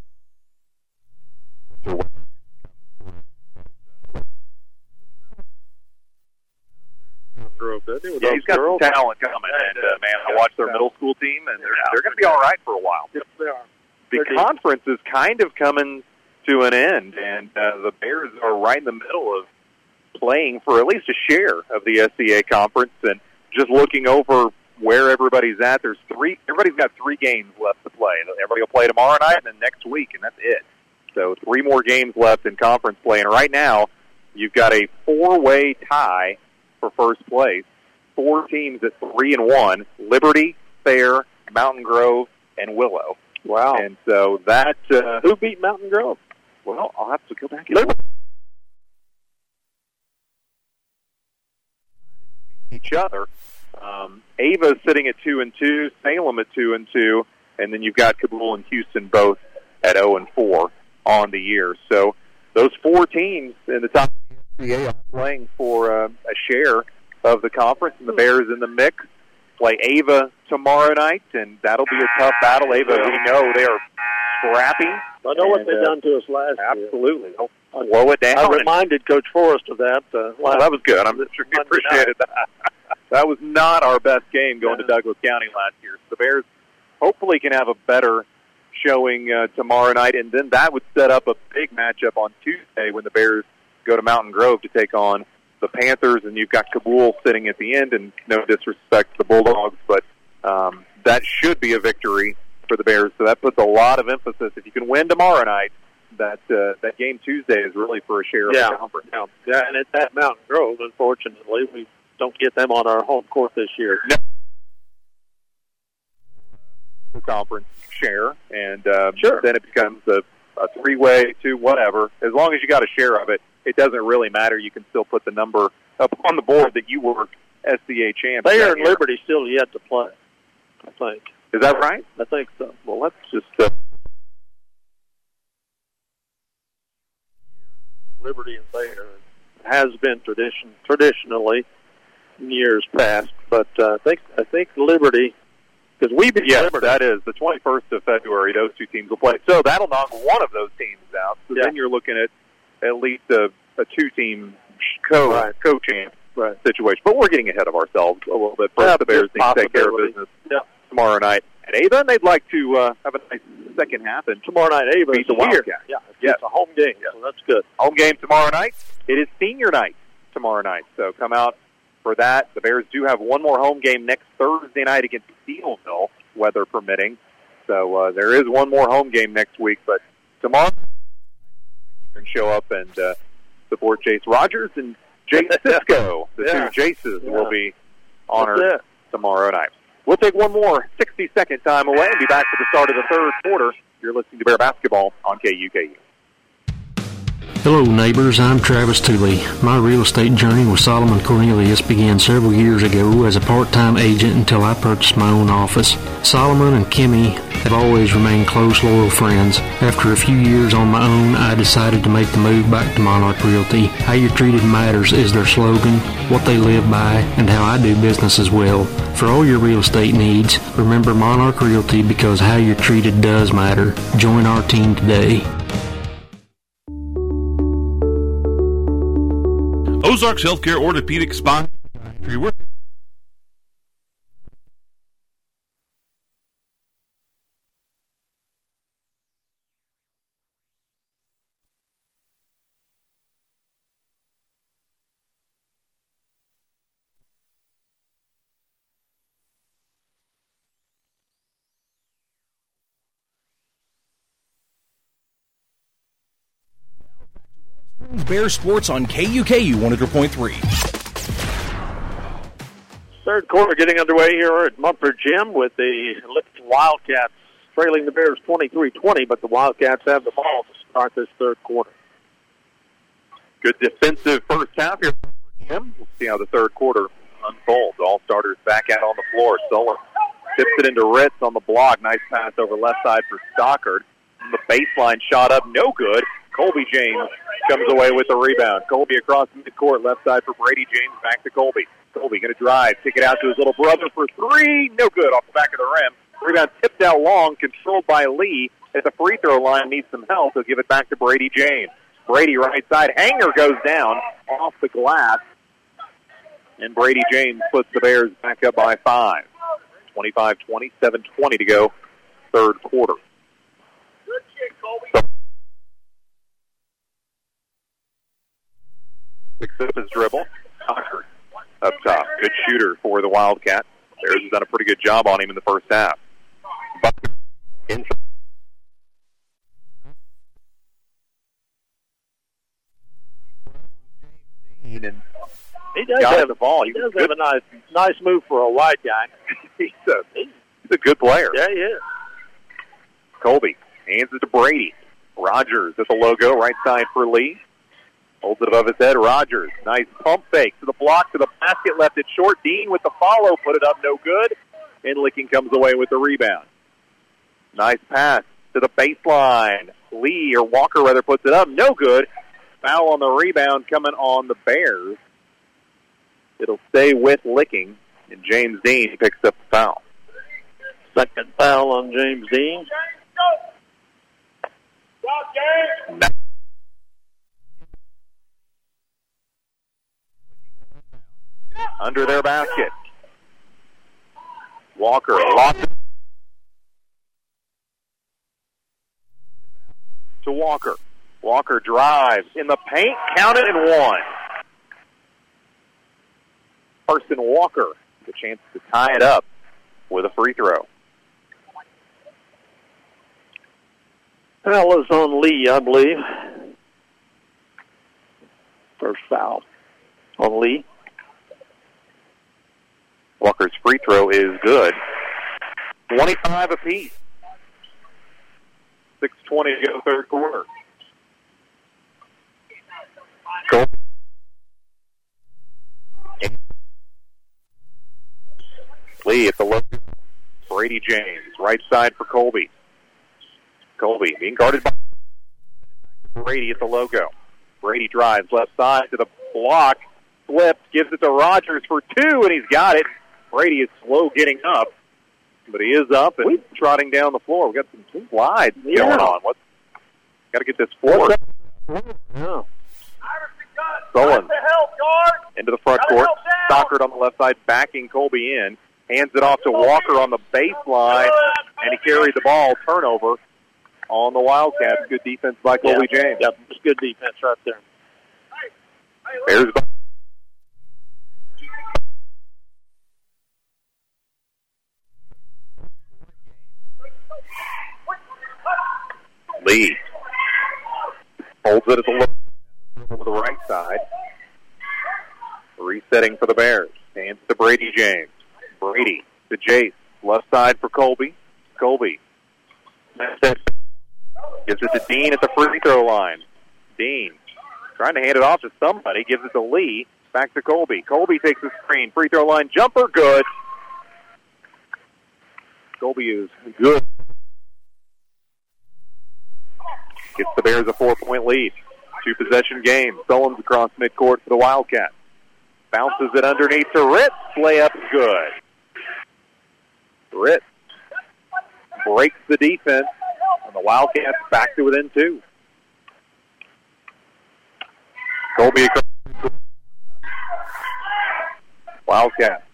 Yeah, he's got some talent coming, and uh, man, I watched their middle school team, and they're they're going to be all right for a while. Yes, they are. The conference is kind of coming to an end, and uh, the Bears are right in the middle of playing for at least a share of the S C A conference, and just looking over where everybody's at. There's three. Everybody's got three games left to play. Everybody will play tomorrow night and then next week, and that's it. So three more games left in conference play, and right now you've got a four-way tie for first place. Four teams at three and one: Liberty, Fair, Mountain Grove, and Willow. Wow! And so that uh, who beat Mountain Grove? Well, I'll have to go back and look. Each other. Um, Ava's sitting at two and two, Salem at two and two, and then you've got Kabul and Houston both at zero and four on the year. So those four teams in the top playing for uh, a share of the conference, and the Bears in the mix. Play Ava tomorrow night, and that'll be a tough battle. Ava, we know they are scrappy. I know and, what they've uh, done to us last absolutely. year. Absolutely. Slow it down. I reminded Coach Forrest of that. Uh, well, that was good. I'm sure he appreciated that. That was not our best game going to Douglas County last year. So the Bears hopefully can have a better showing uh, tomorrow night, and then that would set up a big matchup on Tuesday when the Bears go to Mountain Grove to take on the Panthers, and you've got Kabul sitting at the end, and no disrespect to the Bulldogs, but um, that should be a victory for the Bears. So that puts a lot of emphasis. If you can win tomorrow night, that uh, that game Tuesday is really for a share yeah. of the conference. Yeah. yeah, and it's at Mountain Grove. Unfortunately, we don't get them on our home court this year. No. The conference share, and uh, sure. then it becomes a, a three-way, two, whatever. As long as you got a share of it, it doesn't really matter. You can still put the number up on the board that you were S C A champ. Bayer and Liberty still yet to play, I think. Is that right? I think so. Well, let's just... Uh, Liberty and Bayer has been tradition traditionally in years past, but uh, I think I think Liberty, because we beat yes, Liberty. that is the twenty-first of February. Those two teams will play, so that'll knock one of those teams out. So yeah. then you're looking at at least a, a two-team co right. co-champ right. situation. But we're getting ahead of ourselves a little bit. First, yeah, the Bears need to take care of business yeah. tomorrow night at Ava, and they'd like to uh, have a nice second half. And tomorrow night, Ava beat is the here. Wildcats. Yeah, it's yes. a home game, yeah. So that's good. Home game tomorrow night. It is senior night tomorrow night, so come out for that. The Bears do have one more home game next Thursday night against Steelville, weather permitting. So uh, there is one more home game next week, but tomorrow you can show up and uh, support Jace Rogers and Jake Cisco. The yeah. two Jaces yeah. will be honored tomorrow night. We'll take one more sixty-second time away and be back for the start of the third quarter. You're listening to Bear Basketball on K U K U. Hello neighbors, I'm Travis Tooley. My real estate journey with Solomon Cornelius began several years ago as a part-time agent until I purchased my own office. Solomon and Kimmy have always remained close, loyal friends. After a few years on my own, I decided to make the move back to Monarch Realty. How you're treated matters is their slogan, what they live by, and how I do business as well. For all your real estate needs, remember Monarch Realty because how you're treated does matter. Join our team today. Ozarks Healthcare Orthopedic Spine. Bear Sports on K U K U one hundred point three. Third quarter getting underway here at Mumford Gym with the Lipton Wildcats trailing the Bears twenty-three twenty, but the Wildcats have the ball to start this third quarter. Good defensive first half here. We'll see how the third quarter unfolds. All starters back out on the floor. Sullivan tips it into Ritz on the block. Nice pass over left side for Stockard. The baseline shot up, no good. Colby James comes away with the rebound. Colby across midcourt, left side for Brady James, back to Colby. Colby going to drive, kick it out to his little brother for three. No good off the back of the rim. Rebound tipped out long, controlled by Lee. At the free throw line, needs some help. He'll give it back to Brady James. Brady right side. Hanger goes down off the glass. And Brady James puts the Bears back up by five. twenty-five twenty, seven twenty to go, third quarter. Good kick, Colby. Picks up his dribble. Stockard up top. Good shooter for the Wildcat. Bears has done a pretty good job on him in the first half. Inside. And he does got have the ball. He He's does good. have a nice, nice move for a wide guy. he's, a, he's a good player. Yeah, he is. Colby hands it to Brady. Rogers at the logo, right side for Lee. Holds it above his head. Rogers, nice pump fake to the block, to the basket, left it short. Dean with the follow, put it up, no good. And Licking comes away with the rebound. Nice pass to the baseline. Lee, or Walker rather, puts it up, no good. Foul on the rebound coming on the Bears. It'll stay with Licking, and James Dean picks up the foul. Second foul on James Dean. Under their basket. Walker lost it to Walker. Walker drives in the paint, counted and one. Carson Walker, the chance to tie it up with a free throw. Foul is on Lee, I believe. First foul on Lee. Walker's free throw is good. twenty-five apiece. six twenty to go third quarter. Colby. Lee at the low. Brady James, right side for Colby. Colby being guarded by Brady at the logo. Brady drives left side to the block, flips, gives it to Rogers for two, and he's got it. Brady is slow getting up, but he is up and trotting down the floor. We've got some slides yeah. going on. What's got to get this forward. Yeah. Sullins into the front court. Stockard on the left side, backing Colby in. Hands it off to Walker on the baseline, and he carried the ball. Turnover on the Wildcats. Good defense by Colby yeah. James. Yep, it's good defense right there. Bears by Lee holds it at the low over the right side. Resetting for the Bears. Hands to Brady James. Brady to Jace. Left side for Colby. Colby gives it to Dean at the free throw line. Dean trying to hand it off to somebody. Gives it to Lee. Back to Colby. Colby takes the screen. Free throw line jumper. Good. Colby is good. Gets the Bears a four-point lead. Two-possession game. Sullins across midcourt for the Wildcats. Bounces it underneath to Ritz. Layup is good. Ritz breaks the defense, and the Wildcats back to within two. Colby across. Wildcats.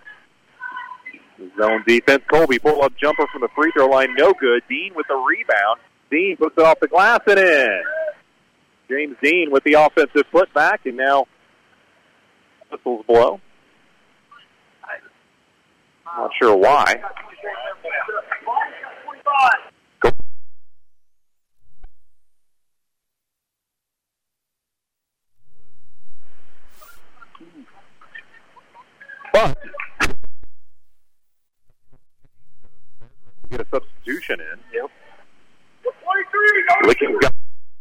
Zone defense. Colby pull-up jumper from the free throw line. No good. Dean with the rebound. Dean puts it off the glass and in. James Dean with the offensive putback, and now whistles blow. Not sure why. Go. But get a substitution in. Yep. Licking got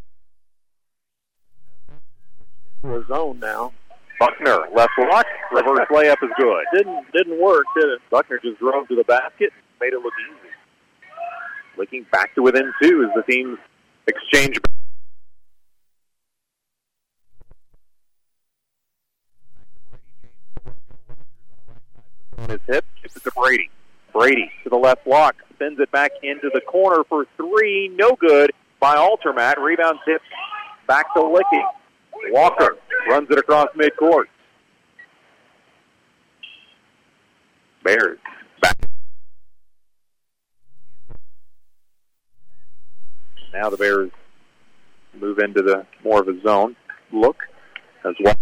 a zone now. Buckner left block, reverse layup is good. Didn't didn't work, did it? Buckner just drove to the basket, made it look easy. Licking back to within two as the teams exchange. On his hip, gives it to Brady. Brady to the left block, sends it back into the corner for three, no good by Altermat. Rebound tips back to Licking. Walker runs it across midcourt. Bears back. Now the Bears move into the more of a zone look as well.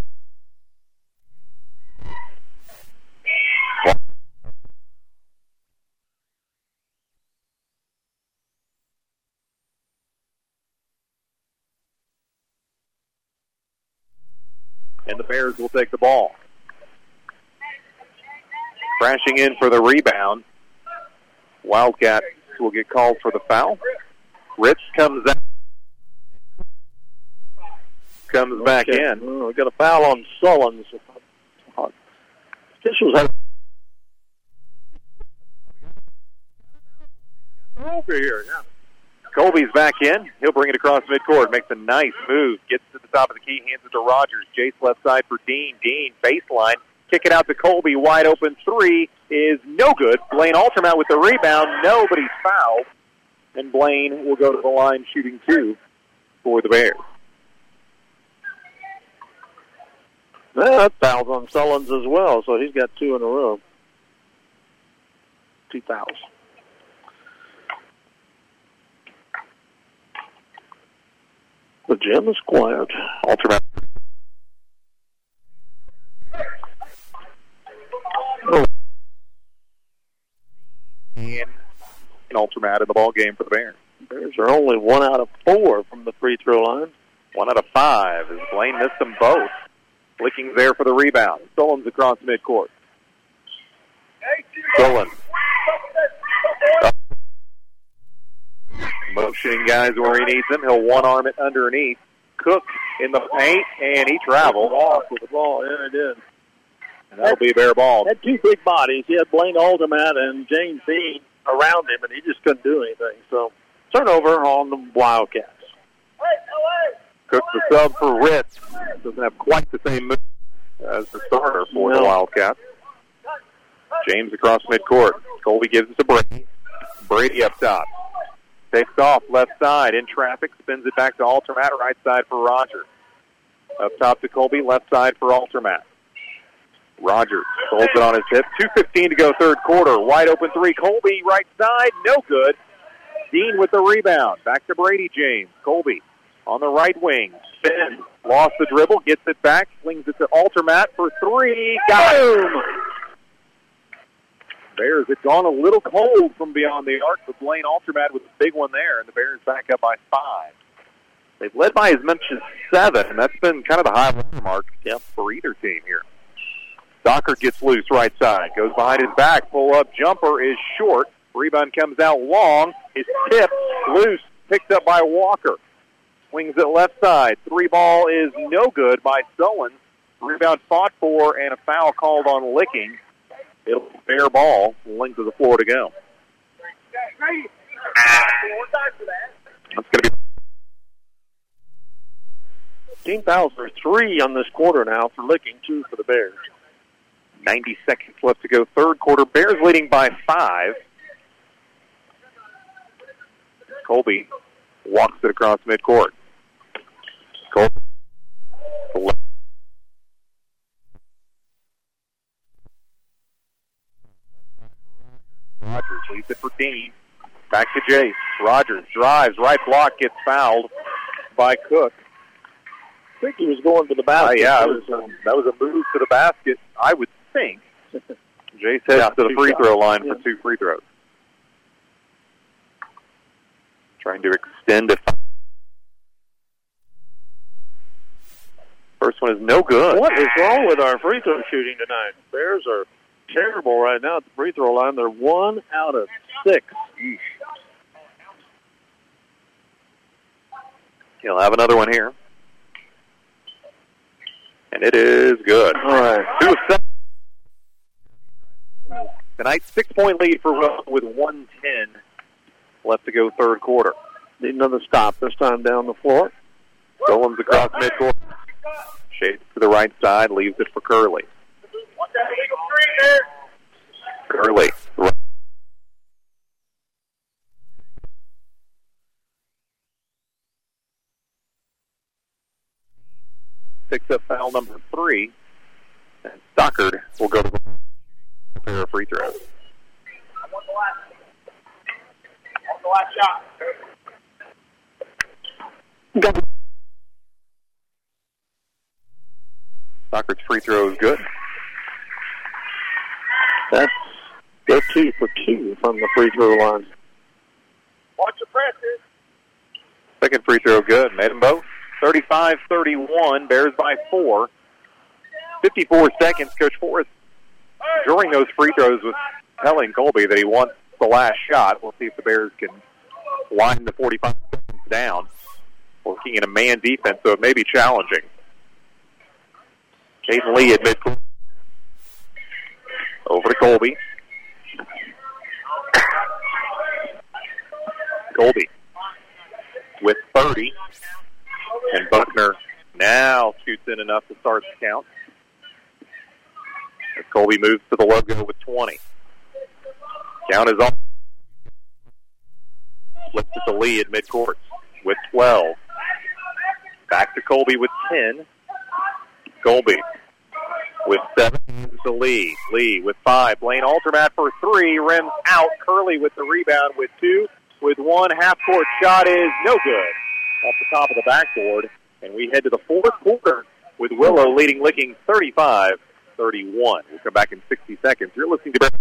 And the Bears will take the ball. Crashing in for the rebound. Wildcats will get called for the foul. Ritz comes out. Comes okay. back in. Oh, we got a foul on Sullins. Officials have over here. Yeah. Colby's back in. He'll bring it across midcourt. Makes a nice move. Gets to the top of the key. Hands it to Rogers. Jace left side for Dean. Dean, baseline. Kick it out to Colby. Wide open three is no good. Blaine Altermat with the rebound. Nobody's fouled. And Blaine will go to the line shooting two for the Bears. Well, that fouls on Sullins as well, so he's got two in a row. Two fouls. The gym is quiet. Altermat. Oh. And an Altermat in the ball game for the Bears. Bears are only one out of four from the free throw line. One out of five as Blaine missed them both. Flicking there for the rebound. Sullins across midcourt. Sullins. Motioning guys where he needs them. He'll one-arm it underneath. Cook in the paint, and he traveled. Off with the ball. Yeah, he did. And that'll be a Bear ball. Had two big bodies. He had Blaine Aldermat and James Dean around him, and he just couldn't do anything. So, turnover on the Wildcats. Cook the sub for Ritz. Doesn't have quite the same move as the starter for no. the Wildcats. James across midcourt. Colby gives it to Brady. Brady up top. Takes off left side in traffic. Spins it back to Altermat. Right side for Rogers. Up top to Colby. Left side for Altermat. Rogers holds it on his hip. two fifteen to go third quarter. Wide open three. Colby right side. No good. Dean with the rebound. Back to Brady James. Colby on the right wing. Spin. Lost the dribble. Gets it back. Flings it to Altermat for three. Got him. Bears had gone a little cold from beyond the arc, but Blaine Altermat with a big one there, and the Bears back up by five. They've led by as much as seven, and that's been kind of the high water mark yep, for either team here. Stockard gets loose right side, goes behind his back, pull-up jumper is short. Rebound comes out long. It's tipped, loose, picked up by Walker. Swings it left side. Three ball is no good by Sullins. Rebound fought for, and a foul called on Licking. It'll be fair ball, length of the floor to go. That's going to be team fouls for three on this quarter now for Licking, two for the Bears. ninety seconds left to go third quarter. Bears leading by five. Colby walks it across midcourt. Colby. Rogers leads it for Dean. Back to Jace. Rogers drives, right block, gets fouled by Cook. I think he was going to the basket. Uh, yeah, was, um, that was a move to the basket, I would think. Jace heads yeah, to the free throw line yeah. for two free throws. Trying to extend it. First one is no good. What is wrong with our free throw shooting tonight? Bears are terrible right now at the free throw line. They're one out of six. He'll have another one here. And it is good. All right. Two of seven. Tonight's six-point lead for Will with one ten left to go third quarter. Need another stop, this time down the floor. Sullins across midcourt. Shades to the right side, leaves it for Curley. Curley. Picks up foul number three. And Stockard will go to a pair of free throws. I want the last, I want the last shot. Stockard's free throw is good. That's they're two for two from the free throw line. Watch the presses. Second free throw good. Made them both. thirty-five thirty-one. Bears by four. fifty-four seconds. Coach Forrest, during those free throws, was telling Colby that he wants the last shot. We'll see if the Bears can wind the forty-five seconds down. Working in a man defense, so it may be challenging. Caden Lee at midcourt. Over to Colby. Colby with thirty. And Buckner now shoots in enough to start the count. As Colby moves to the logo with twenty. Count is on. Flips it to Lee at midcourt with twelve. Back to Colby with ten. Colby with seven to Lee. Lee with five. Blaine Altermat for three. Rims out. Curley with the rebound with two. With one half-court shot is no good. Off the top of the backboard. And we head to the fourth quarter with Willow leading Licking thirty-five thirty-one. We'll come back in sixty seconds. You're listening to...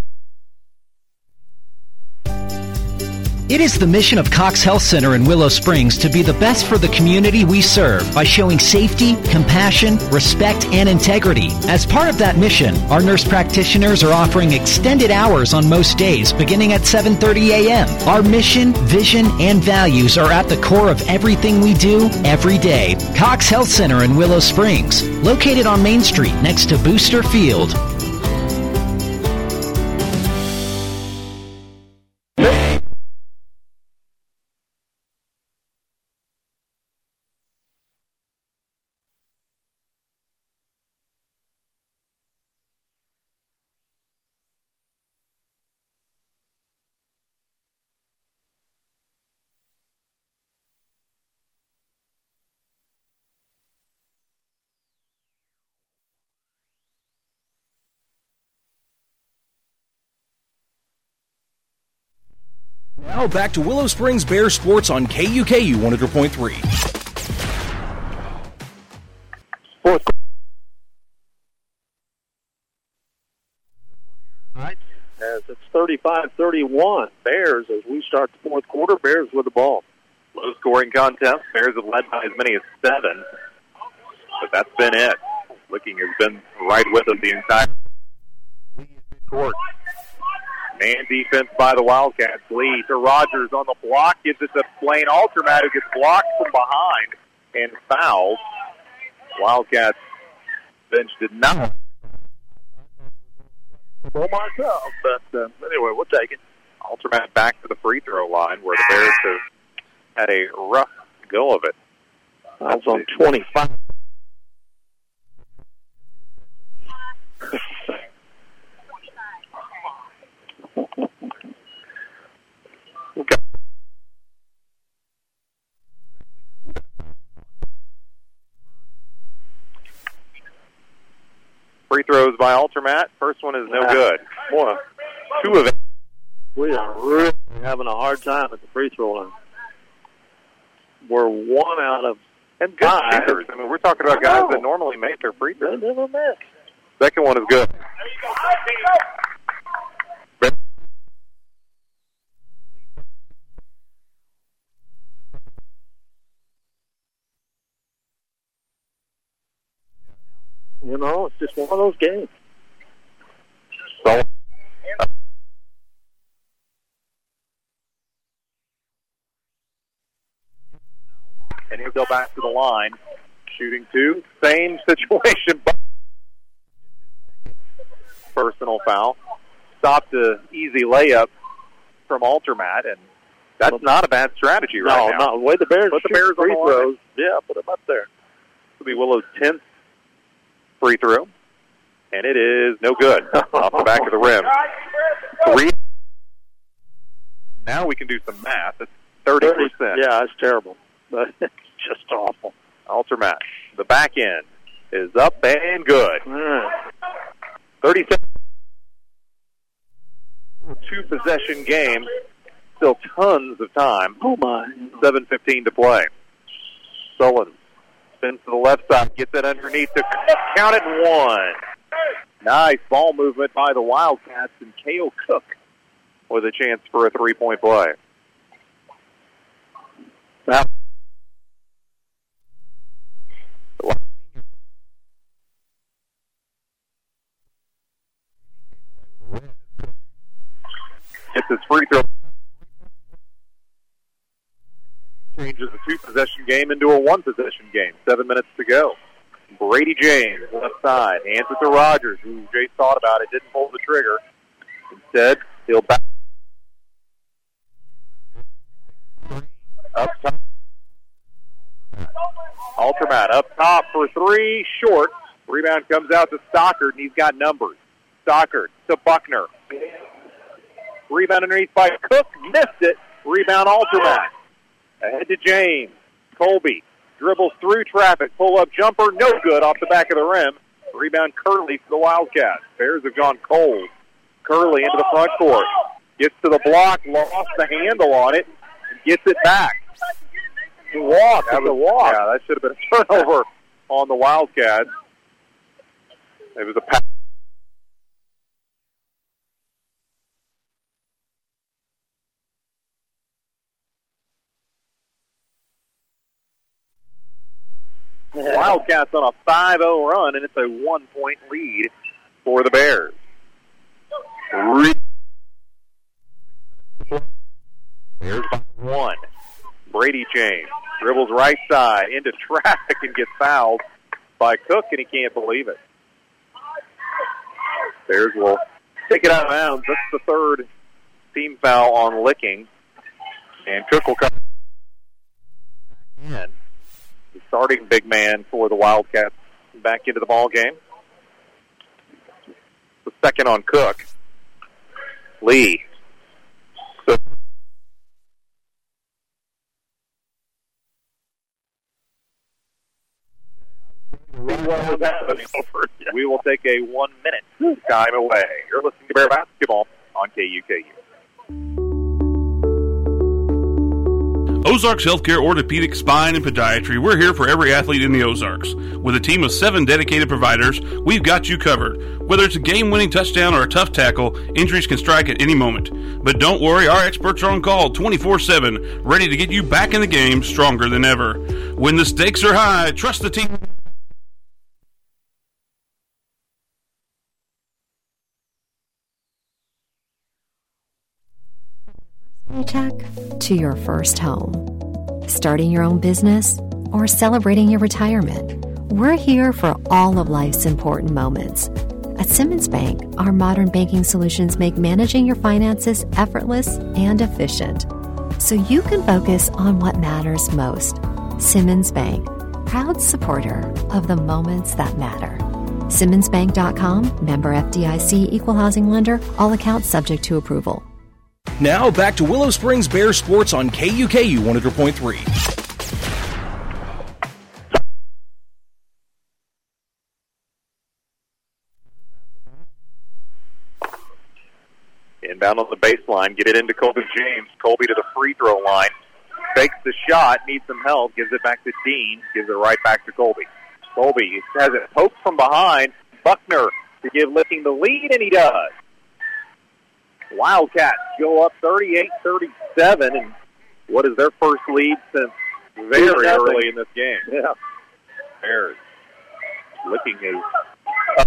It is the mission of Cox Health Center in Willow Springs to be the best for the community we serve by showing safety, compassion, respect, and integrity. As part of that mission, our nurse practitioners are offering extended hours on most days beginning at seven thirty a.m. Our mission, vision, and values are at the core of everything we do every day. Cox Health Center in Willow Springs, located on Main Street next to Booster Field. Now back to Willow Springs Bears Sports on K U K U one hundred point three. Fourth right. As it's thirty-five thirty-one. Bears as we start the fourth quarter. Bears with the ball. Low-scoring contest. Bears have led by as many as seven. But that's been it. Licking has been right with them the entire court. Man defense by the Wildcats. Lee to Rogers on the block. Gives it to Blaine Altermat, who gets blocked from behind and fouled. Wildcats bench did not. For myself, but uh, anyway, we'll take it. Altermat back to the free throw line where the Bears have had a rough go of it. That's on twenty-five. Okay. Free throws by Altermat. First one is no good. Boy, two of it. We are really having a hard time at the free throw line. We're one out of and good five. shooters. I mean, we're talking about guys that normally make their free throws. They never miss. Second one is good. You know, it's just one of those games. So, and he'll go back to the line. Shooting two. Same situation. Personal foul. Stopped an easy layup from Altermat, and that's not a bad strategy right no, now. No, the way the Bears put the Bears free on the throws. Yeah, put them up there. This will be Willow's tenth free throw, and it is no good. Off the back of the rim. Three. Now we can do some math. It's thirty percent. Yeah, it's terrible. But it's just awful. Altermat. The back end is up and good. Mm. thirty-seven. Two possession game. Still tons of time. Oh, my. seven fifteen to play. Sullins spins to the left side. Gets it underneath to count it one. Nice ball movement by the Wildcats, and Cale Cook with a chance for a three-point play. Now, gets his free throw. Changes a two-possession game into a one-possession game. Seven minutes to go. Brady James, left side, hands it to Rogers, who Jay thought about it, didn't pull the trigger. Instead, he'll back up top. Altermat up top for three, short. Rebound comes out to Stockard, and he's got numbers. Stockard to Buckner. Rebound underneath by Cook, missed it. Rebound Altermat. Ahead to James. Colby dribbles through traffic, pull-up jumper, no good off the back of the rim. Rebound Curley for the Wildcats. Bears have gone cold. Curley into the front court. Gets to the block, lost the handle on it, and gets it back. Walk, that was a walk. Yeah, that should have been a turnover on the Wildcats. It was a pass. Wildcats on a five oh run, and it's a one-point lead for the Bears. Bears by one. Brady James dribbles right side into traffic and gets fouled by Cook, and he can't believe it. Bears will take it out of bounds. That's the third team foul on Licking, and Cook will come in. The starting big man for the Wildcats back into the ball game. The second on Cook. Lee. So we will take a one-minute time away. You're listening to Bear Basketball on K U K U. Ozarks Healthcare Orthopedic Spine and Podiatry. We're here for every athlete in the Ozarks. With a team of seven dedicated providers, we've got you covered. Whether it's a game-winning touchdown or a tough tackle, injuries can strike at any moment. But don't worry, our experts are on call twenty-four seven, ready to get you back in the game stronger than ever. When the stakes are high, trust the team. Paycheck to your first home. Starting your own business or celebrating your retirement, we're here for all of life's important moments. At Simmons Bank, our modern banking solutions make managing your finances effortless and efficient, so you can focus on what matters most. Simmons Bank, proud supporter of the moments that matter. Simmons Bank dot com, member F D I C, equal housing lender, all accounts subject to approval. Now back to Willow Springs Bears sports on K U K U one hundred point three. Inbound on the baseline, get it into Colby James. Colby to the free throw line. Fakes the shot, needs some help, gives it back to Dean, gives it right back to Colby. Colby has it poked from behind. Buckner to give Licking the lead, and he does. Wildcats go up thirty-eight thirty-seven, and what is their first lead since very early in this game? Yeah. Bears. Licking is up.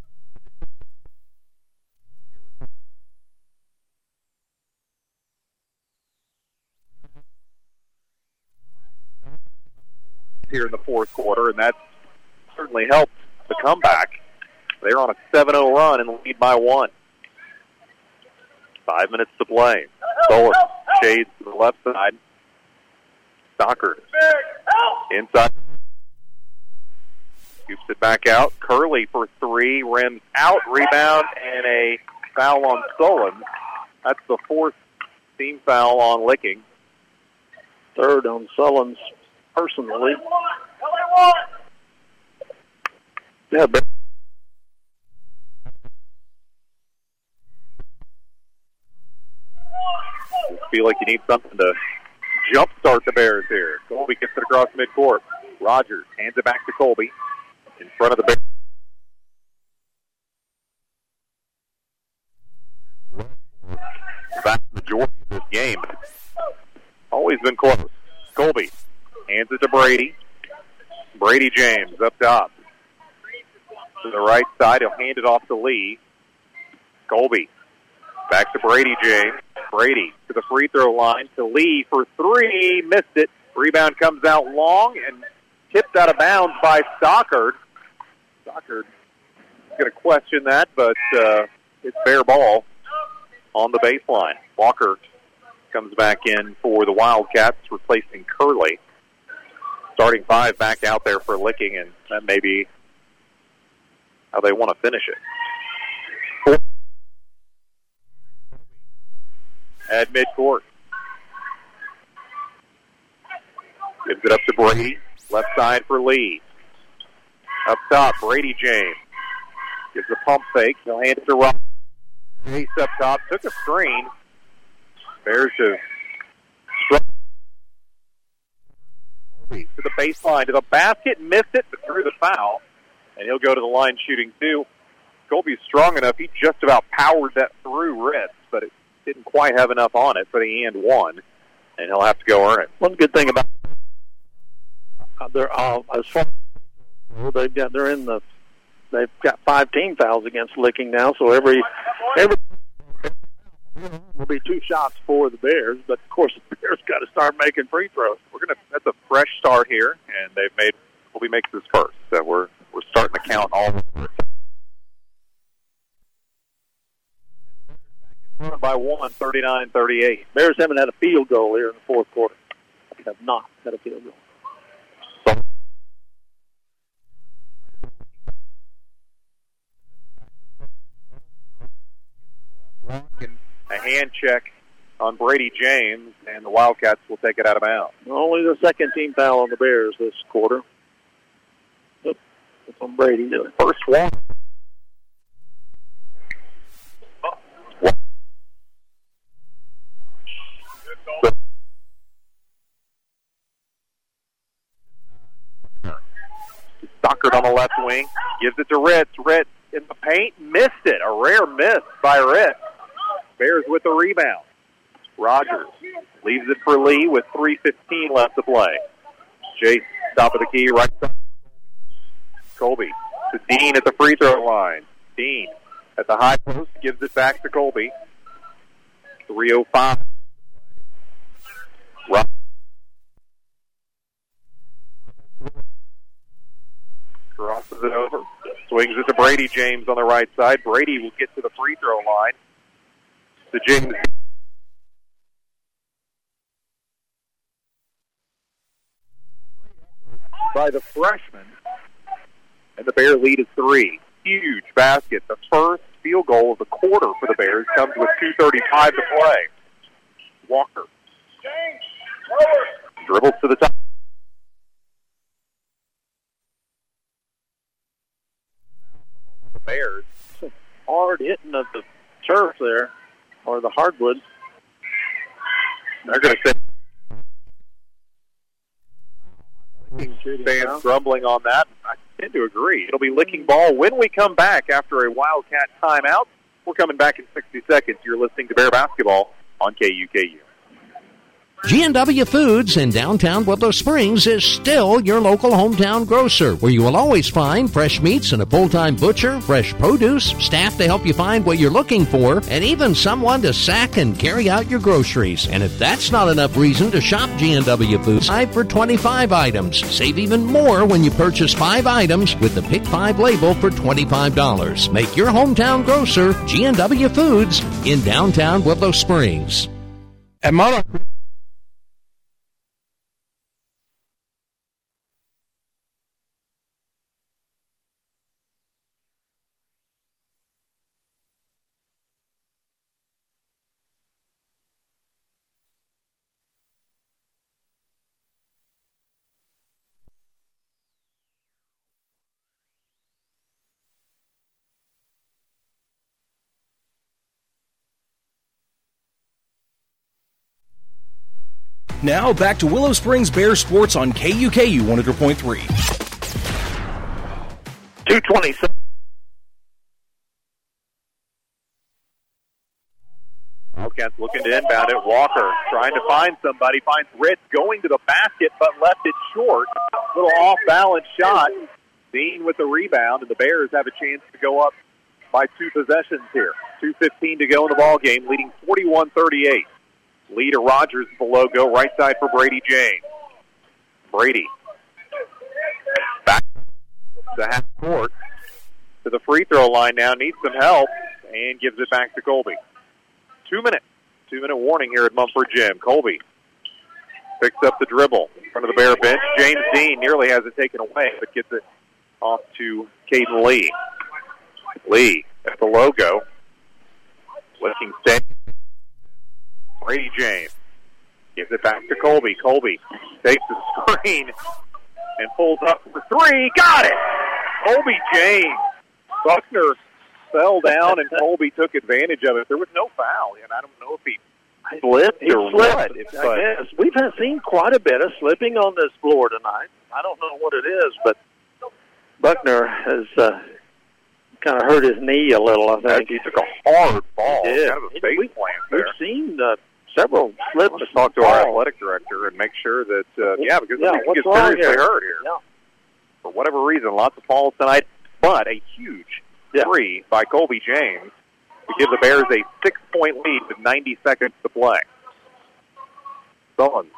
Here in the fourth quarter, and that certainly helped the comeback. They're on a seven oh run and lead by one. Five minutes to play. Solis shades to the left side. Stockard inside. Scoops it back out. Curley for three. Rims out. Rebound and a foul on Solon. That's the fourth team foul on Licking. Third on Sullins personally. Yeah, but feel like you need something to jumpstart the Bears here. Colby gets it across midcourt. Rogers hands it back to Colby in front of the Bears. The vast majority of this game. Always been close. Colby hands it to Brady. Brady James up top. To the right side, he'll hand it off to Lee. Colby back to Brady James. Brady to the free throw line to Lee for three. Missed it. Rebound comes out long and tipped out of bounds by Stockard. Stockard is going to question that, but uh, it's fair ball on the baseline. Walker comes back in for the Wildcats, replacing Curley. starting five back out there for Licking, and that may be how they want to finish it. At midcourt. Gives it up to Brady. Left side for Lee. Up top, Brady James. Gives a pump fake. He'll hand it to Rob. Ace up top. Took a screen. Bears have struck to the baseline, to the basket. Missed it, but threw the foul. And he'll go to the line shooting two. Colby's strong enough. He just about powered that through Ritz, but it didn't quite have enough on it for the and one. And he'll have to go earn it. One good thing about uh, they're uh, as far as they've got, they're in the, they've got five team fouls against Licking now. So every every will be two shots for the Bears. But of course, the Bears got to start making free throws. We're gonna. That's a fresh start here, and they've made. Colby makes his first. So we're we're starting to count all. By one, thirty-nine thirty-eight. Bears haven't had a field goal here in the fourth quarter. They have not had a field goal. A hand check on Brady James, and the Wildcats will take it out of bounds. Only the second team foul on the Bears this quarter. Oops, that's on Brady. The first one. Stockard on the left wing, gives it to Ritz. Ritz in the paint, missed it. A rare miss by Ritz. Bears with the rebound. Rogers leaves it for Lee with three fifteen left to play. Chase, top of the key, right side. Colby to Dean at the free throw line. Dean at the high post, gives it back to Colby. three oh five. Rogers. Crosses it over. Swings it to Brady James on the right side. Brady will get to the free throw line. To James. By the freshman. And the Bear lead is three. Huge basket. The first field goal of the quarter for the Bears comes with two thirty-five to play. Walker. Dribbles to the top. The Bears. Hard hitting of the turf there, or the hardwood. They're going to say fans grumbling on that. I tend to agree. It'll be Licking ball when we come back after a Wildcat timeout. We're coming back in sixty seconds. You're listening to Bear Basketball on K U K U. G and W Foods in downtown Willow Springs is still your local hometown grocer, where you will always find fresh meats and a full-time butcher, fresh produce, staff to help you find what you're looking for, and even someone to sack and carry out your groceries. And if that's not enough reason to shop G and W Foods, five for twenty-five items. Save even more when you purchase five items with the Pick five label for twenty-five dollars. Make your hometown grocer G and W Foods in downtown Willow Springs. At Monarch Now back to Willow Springs Bears Sports on K U K U one hundred point three. two twenty-seven. Wildcats looking to inbound it. Walker trying to find somebody. Finds Ritz going to the basket, but left it short. Little off-balance shot. Dean with the rebound, and the Bears have a chance to go up by two possessions here. two fifteen to go in the ball game, leading forty-one thirty-eight. Lead to Rogers is the logo. Right side for Brady James. Brady. Back to half court. To the free throw line now. Needs some help. And gives it back to Colby. Two minute. Two minute warning here at Mumford Gym. Colby. picks up the dribble in front of the Bear bench. James Dean nearly has it taken away, but gets it off to Caden Lee. Lee at the logo. Looking steady. Brady James gives it back to Colby. Colby takes the screen and pulls up for three. Got it! Colby James. Buckner fell down and Colby took advantage of it. There was no foul, and I don't know if he slipped he or slipped, what. I guess. We've had seen quite a bit of slipping on this floor tonight. I don't know what it is, but Buckner has uh, kind of hurt his knee a little, I think. He took a hard ball. He did. Kind of a face we, plant there. We've seen uh, several slips. Let's talk to our athletic director and make sure that, uh, yeah, because yeah, we can what's get wrong seriously here? hurt here. Yeah. For whatever reason, lots of falls tonight, but a huge yeah. three by Colby James to give the Bears a six-point lead with ninety seconds to play. Sullins.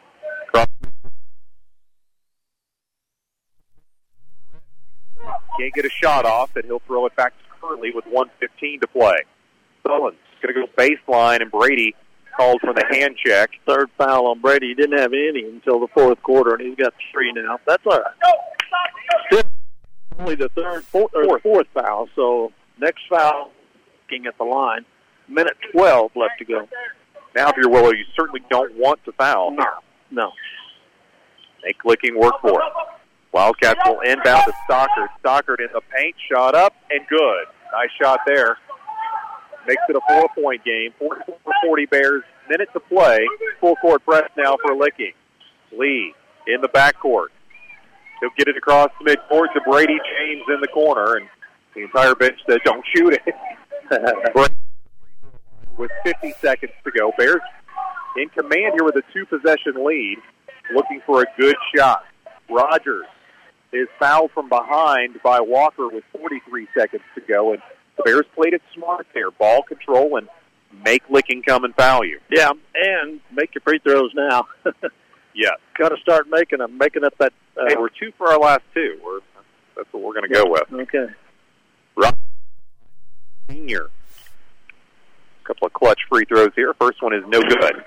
Can't get a shot off, and he'll throw it back to Curley with one fifteen to play. Sullins going to go baseline, and Brady called for the hand check. Third foul on Brady. He didn't have any until the fourth quarter, and he's got three now. That's all right. Still only the third, fourth, or fourth. fourth foul. So next foul, looking at the line, minute twelve left to go. Now, if you're Willow, you certainly don't want to foul. No, no. Make clicking work for it. Wildcats will inbound to Stockard. Stockard in the paint, shot up, and good. Nice shot there. Makes it a four-point game. forty-four forty Bears. Minute to play. Full court press now for Licking. Lee in the backcourt. He'll get it across the midcourt to Brady James in the corner, and the entire bench said, don't shoot it. With fifty seconds to go. Bears in command here with a two-possession lead, looking for a good shot. Rogers is fouled from behind by Walker with forty-three seconds to go, and the Bears played it smart there. Ball control and make Licking come and foul you. Yeah, and make your free throws now. Yeah. Got to start making them, making up that. Uh, hey, we're two for our last two. We're, that's what we're going to go with. Okay. Rogers, senior. A couple of clutch free throws here. First one is no good.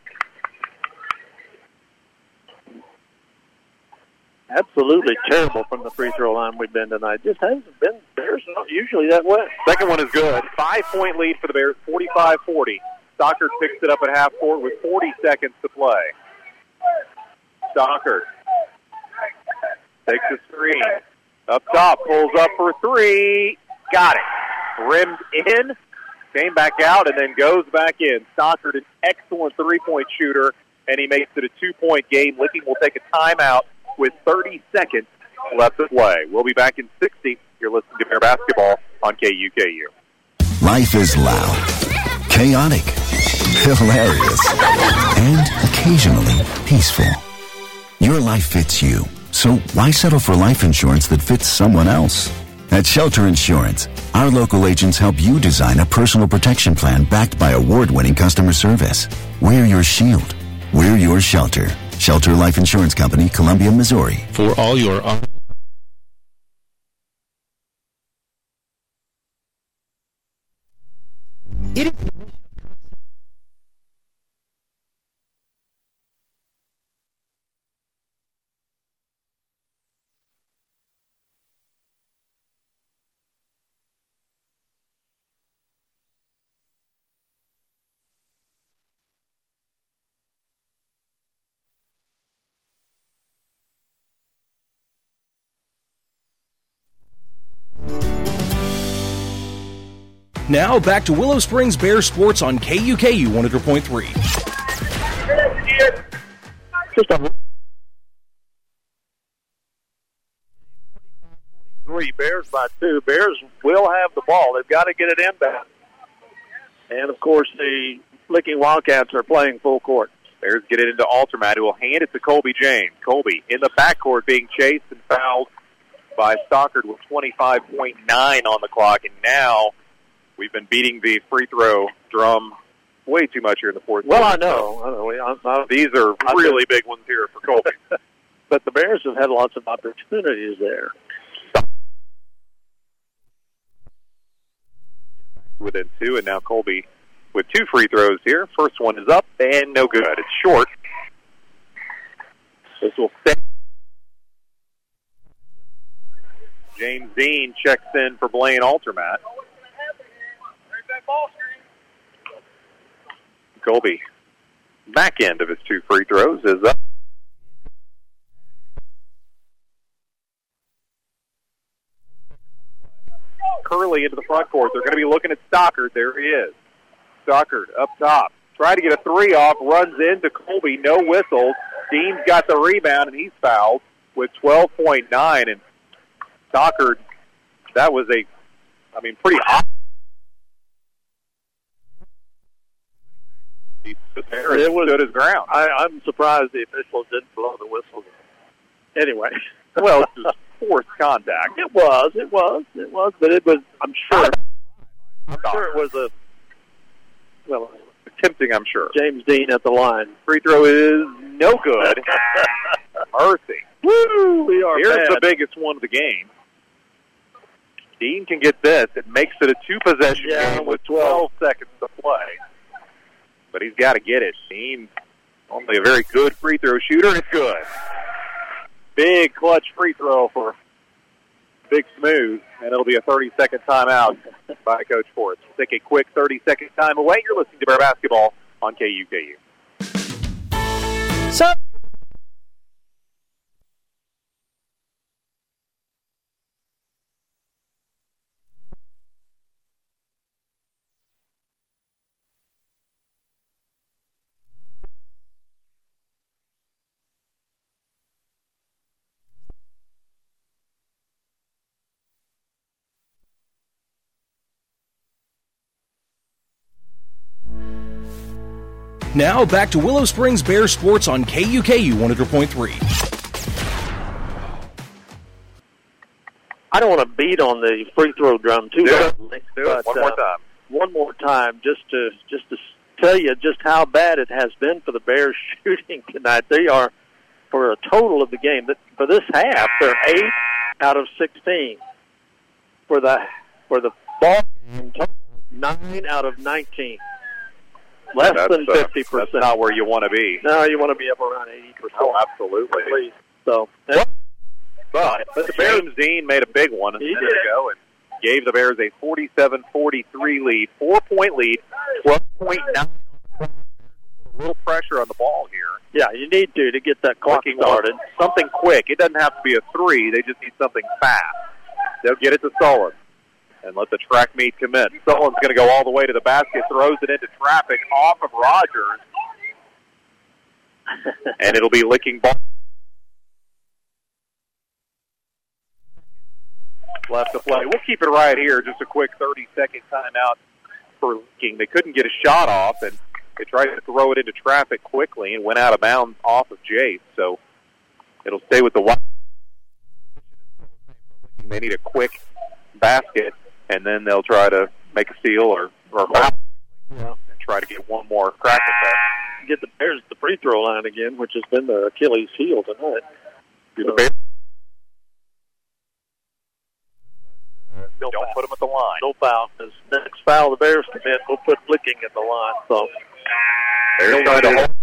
Absolutely terrible from the free throw line we've been tonight. Just hasn't been. Bears not usually that way. Second one is good. Five-point lead for the Bears, forty-five forty. Stockard picks it up at half court with forty seconds to play. Stockard takes the screen. Up top, pulls up for three. Got it. Rimmed in, came back out, and then goes back in. Stockard, an excellent three-point shooter, and he makes it a two-point game. Licking will take a timeout with thirty seconds left to play. We'll be back in sixty. You're listening to Bear Basketball on K U K U. Life is loud, chaotic, hilarious, and occasionally peaceful. Your life fits you, so why settle for life insurance that fits someone else? At Shelter Insurance, our local agents help you design a personal protection plan backed by award-winning customer service. We're your shield. We're your shelter. Shelter Life Insurance Company, Columbia, Missouri. For all your It is Now back to Willow Springs Bears Sports on K U K U one hundred point three. Just a three. Bears by two. Bears will have the ball. They've got to get it inbound. And, of course, the Licking Wildcats are playing full court. Bears get it into Altermat, who will hand it to Colby James. Colby in the backcourt being chased and fouled by Stockard with twenty-five point nine on the clock. And now we've been beating the free throw drum way too much here in the fourth Well, quarter. I know. I know. I, I, These are really big ones here for Colby. But the Bears have had lots of opportunities there. Within two, and now Colby with two free throws here. First one is up and no good. It's short. Dean checks in for Blaine Altermat. Colby, back end of his two free throws, is up. Curley into the front court. They're going to be looking at Stockard. There he is. Stockard up top. Try to get a three off. Runs into Colby. No whistles. Dean's got the rebound, and he's fouled with twelve point nine. And Stockard, that was a, I mean, pretty hot. He It was, stood his ground. I, I'm surprised the officials didn't blow the whistle. Anyway. Well, it was forced contact. It was, it was, it was, but it was, I'm sure, I'm sure it was a, well, tempting, I'm sure. James Dean at the line. Free throw is no good. Mercy. Woo! We are Here's bad. the biggest one of the game. Dean can get this. It makes it a two-possession yeah, game with twelve seconds to play. But he's got to get it. Dean, only a very good free throw shooter, and it's good. Big clutch free throw for Big Smooth, and it'll be a thirty-second timeout by Coach Forrest. We'll take a quick thirty-second time away. You're listening to Bear Basketball on K U K U. So... Now back to Willow Springs Bears Sports on K U K U one hundred point three. I don't want to beat on the free throw drum too Do much. it. Do it. One more uh, time. One more time, just to just to tell you just how bad it has been for the Bears shooting tonight. They are, for a total of the game, for this half, they're eight out of sixteen. For the for the ball game total, nine out of nineteen. Less that's, than fifty percent. Uh, that's not where you want to be. No, you want to be up around eighty percent. Oh, absolutely. Please. So, but, but the James Dean made a big one a he minute did. ago and gave the Bears a forty-seven forty-three lead, four-point lead, twelve point nine. A little pressure on the ball here. Yeah, you need to to get that clock Looking started. Something quick. It doesn't have to be a three. They just need something fast. They'll get it to Sullen and let the track meet commence. Sullen's going to go all the way to the basket, throws it into traffic off of Rogers, and it'll be licking ball. Left to play. We'll keep it right here. Just a quick thirty-second timeout for licking. They couldn't get a shot off, and they tried to throw it into traffic quickly and went out of bounds off of Jace. So it'll stay with the Wild. They need a quick basket, and then they'll try to make a steal or, or foul Yeah. and try to get one more crack at that. Get the Bears at the free throw line again, which has been the Achilles heel tonight. The Bears, don't foul. put them at the line. No foul. Because next foul the Bears commit, we'll put Licking at the line. So Bears trying to hold.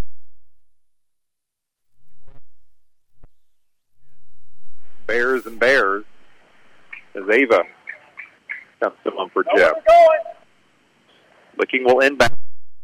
Bears and Bears as Ava comes to them for Jeff. Licking will inbound.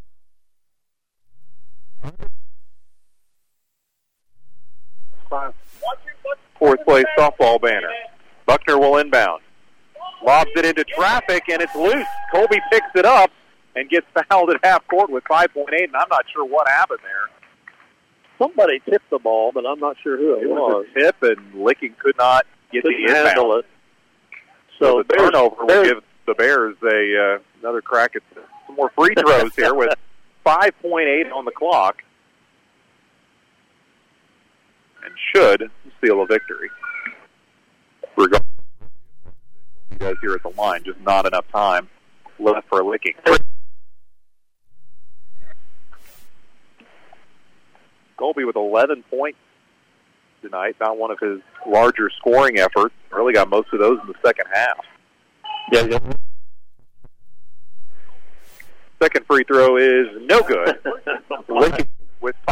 Fourth place softball banner. Buckner will inbound. Lobs it into traffic, and it's loose. Colby picks it up and gets fouled at half court with five point eight, and I'm not sure what happened there. somebody tipped the ball, but I'm not sure who it, It was. was a tip, and Licking could not get Couldn't the inbound. handle it. So, So the Bears- turnover will Bears- give the Bears a uh, another crack at some more free throws here with five point eight on the clock, and should steal a victory. Regardless, you guys here at the line, just not enough time left for Licking. Colby with eleven points tonight, not one of his larger scoring efforts. Really got most of those in the second half. Yeah, yeah. Second free throw is no good. Licking with five.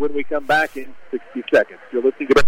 when we come back in sixty seconds. You're listening to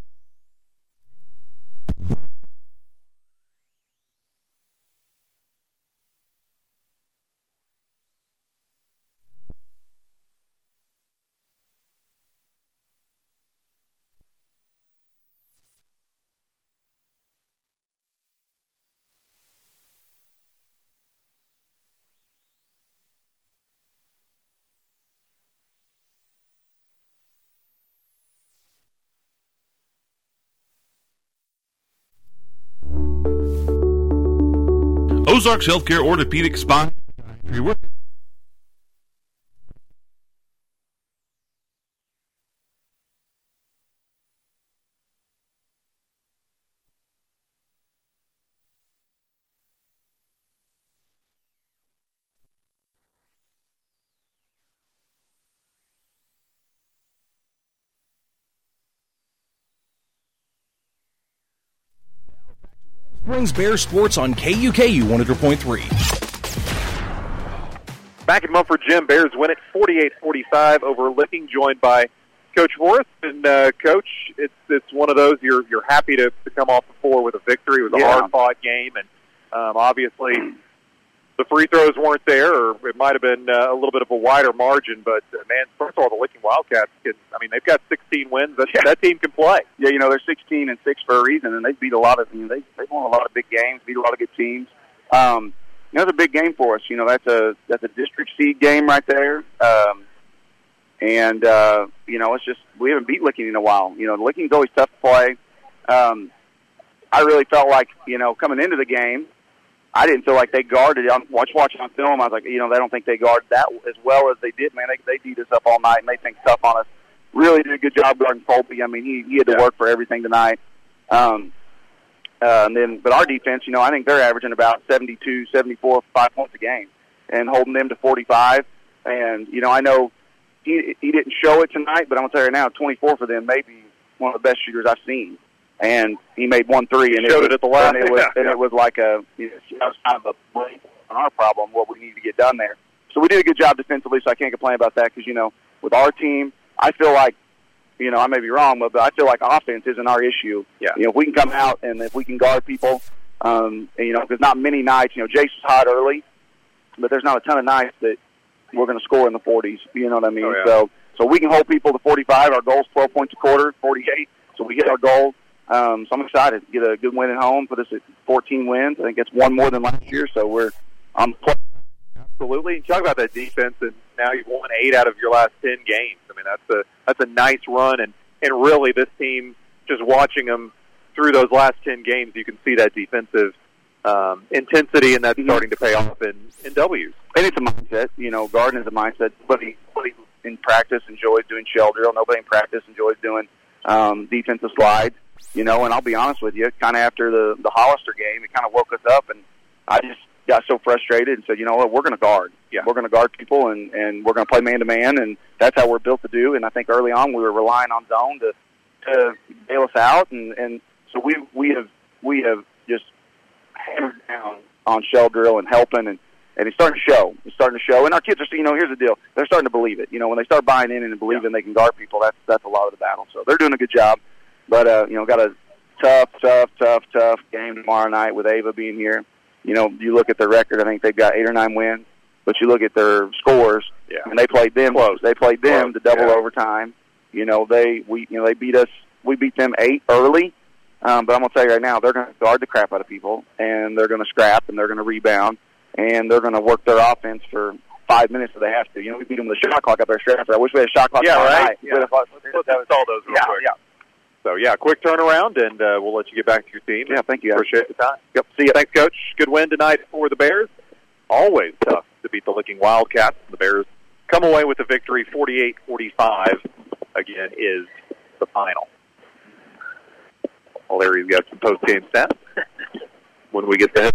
Ozarks Healthcare Orthopedic Spine. Springs Bears Sports on K U K U one hundred point three. Back at Mumford Gym, Bears win it forty-eight forty-five over Licking, joined by Coach Forrest. And, uh, Coach, it's it's one of those you're you're happy to, to come off the floor with a victory. It was a Yeah. hard-fought game, and um, obviously the free throws weren't there, or it might have been uh, a little bit of a wider margin. But, uh, man, first of all, the Licking Wildcats, can, I mean, they've got sixteen wins. That, Yeah. that team can play. Yeah, you know, they're sixteen and six for a reason, and they beat a lot of, you know, they they won a lot of big games, beat a lot of good teams. Um, you know, it's a big game for us. You know, that's a that's a district seed game right there. Um, and uh, you know, it's just we haven't beat Licking in a while. You know, Licking's always tough to play. Um, I really felt like, you know, coming into the game, I didn't feel like they guarded. I'm watch watching on film. I was like, you know, they don't think they guarded that as well as they did. Man, they they beat us up all night, and they think tough on us. Really did a good job guarding Colby. I mean, he he had to Yeah. work for everything tonight. Um, uh, and then, but our defense, you know, I think they're averaging about seventy-two, seventy-four, five points a game, and holding them to forty-five. And you know, I know he he didn't show it tonight, but I'm gonna tell you right now, twenty-four for them, maybe one of the best shooters I've seen. And he made one three, and Showed it was, it at the last- and it was, yeah, and yeah. it was like a, you know, that was kind of a break on our problem, what we need to get done there. So we did a good job defensively, so I can't complain about that because, you know, with our team, I feel like, you know, I may be wrong, but I feel like offense isn't our issue. Yeah. You know, if we can come out and if we can guard people, um, and, you know, there's not many nights, you know, Jace was hot early, but there's not a ton of nights that we're going to score in the forties. You know what I mean? Oh, yeah. So, so we can hold people to forty-five. Our goal's twelve points a quarter, forty-eight. So we hit our goal. Um, so I'm excited to get a good win at home. Put us at fourteen wins. I think it's one more than last year. So we're on the play. Absolutely. Talk about that defense, and now you've won eight out of your last ten games. I mean, that's a that's a nice run, and and really, this team, just watching them through those last ten games, you can see that defensive um, intensity, and that's Mm-hmm. starting to pay off in in W's. And it's a mindset. You know, guarding is a mindset. Nobody, nobody in practice enjoys doing shell drill. Nobody in practice enjoys doing um, defensive slides. You know, and I'll be honest with you, kind of after the the Hollister game, it kind of woke us up, and I just got so frustrated and said, you know what, we're going to guard. Yeah. We're going to guard people, and, and we're going to play man-to-man, and that's how we're built to do. And I think early on we were relying on zone to to bail us out, and, and so we we have we have just hammered down on shell drill and helping, and, and it's starting to show. It's starting to show. And our kids are, you know, here's the deal. They're starting to believe it. You know, when they start buying in and believing they can guard people, that's, that's a lot of the battle. So they're doing a good job. But, uh, you know, got a tough, tough, tough, tough game tomorrow night with Ava being here. You know, you look at their record, I think they've got eight or nine wins. But you look at their scores, Yeah. and they played them close. They played them Close, to double yeah. overtime. You know, they we you know they beat us. We beat them eight early. Um, but I'm gonna tell you right now, they're gonna guard the crap out of people, and they're gonna scrap, and they're gonna rebound, and they're gonna work their offense for five minutes if they have to. You know, we beat them with a shot clock up there straight after. I wish we had a shot clock. Yeah, tomorrow right. night. Yeah. We'd have thought- Let's install those real yeah, quick. yeah. So, yeah, quick turnaround, and uh, we'll let you get back to your team. Yeah, thank you, guys. Appreciate the time. Yep. See you. Thanks, Coach. Good win tonight for the Bears. Always tough to beat the Licking Wildcats. The Bears come away with the victory, forty-eight forty-five. Again, is the final. Well, Larry's got some post-game stats when we get there.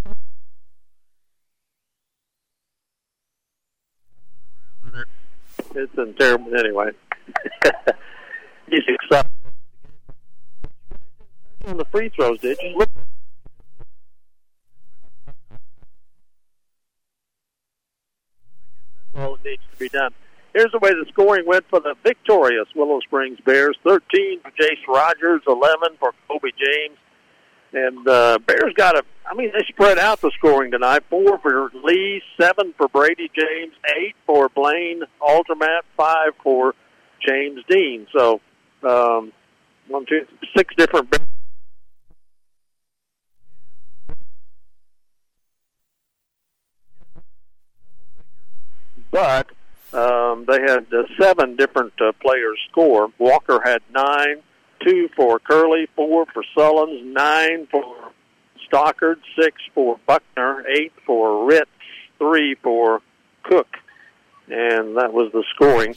It's in terrible anyway. He's excited. On the free throws, did you? All it needs to be done. here's the way the scoring went for the victorious Willow Springs Bears. thirteen for Jace Rogers, eleven for Kobe James. And uh, Bears got a, I mean, they spread out the scoring tonight. Four for Lee, seven for Brady James, eight for Blaine Altermat, five for James Dean. So, um, one, two, six different Bears. But um, they had uh, seven different uh, players score. Walker had nine. Two for Curley, four for Sullins, nine for Stockard, six for Buckner, eight for Ritz, three for Cook. And that was the scoring.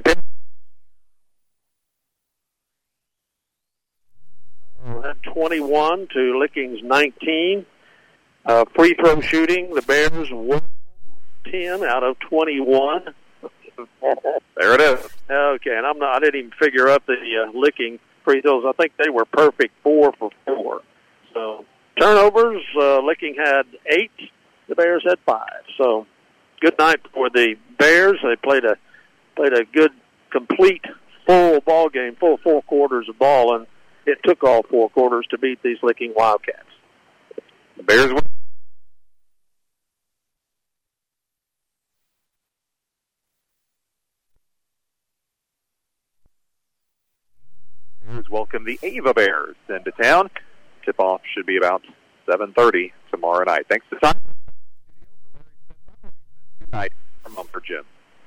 twenty-one to Licking's nineteen. Uh, free throw shooting, the Bears won ten out of twenty-one. There it is. Okay, and I'm not, I didn't even figure up the uh, Licking free throws. I think they were perfect, four for four. So turnovers, uh, Licking had eight. The Bears had five. So good night for the Bears. They played a played a good, complete, full ball game, full four quarters of ball, and it took all four quarters to beat these Licking Wildcats. The Bears win. Welcome the Ava Bears into town. Tip-off should be about seven thirty tomorrow night. Thanks to time. Good night from Mumford Jim.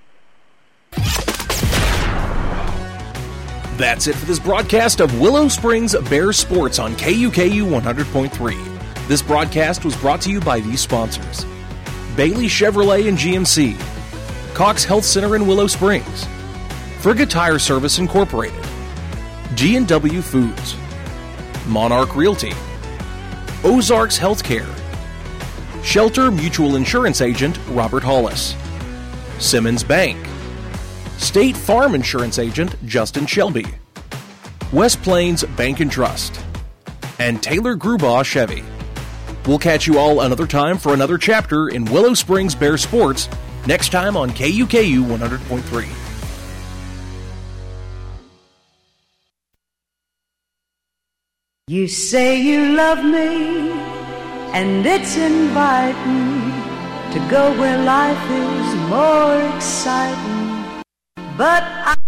That's it for this broadcast of Willow Springs Bears Sports on K U K U one hundred point three. This broadcast was brought to you by these sponsors: Bailey Chevrolet and G M C, Cox Health Center in Willow Springs, Frigga Tire Service Incorporated, G and W Foods, Monarch Realty, Ozarks Healthcare, Shelter Mutual Insurance Agent Robert Hollis, Simmons Bank, State Farm Insurance Agent Justin Shelby, West Plains Bank and Trust, and Taylor Grubaugh Chevy. We'll catch you all another time for another chapter in Willow Springs Bear Sports next time on K U K U one hundred point three. You say you love me, and it's inviting to go where life is more exciting. But I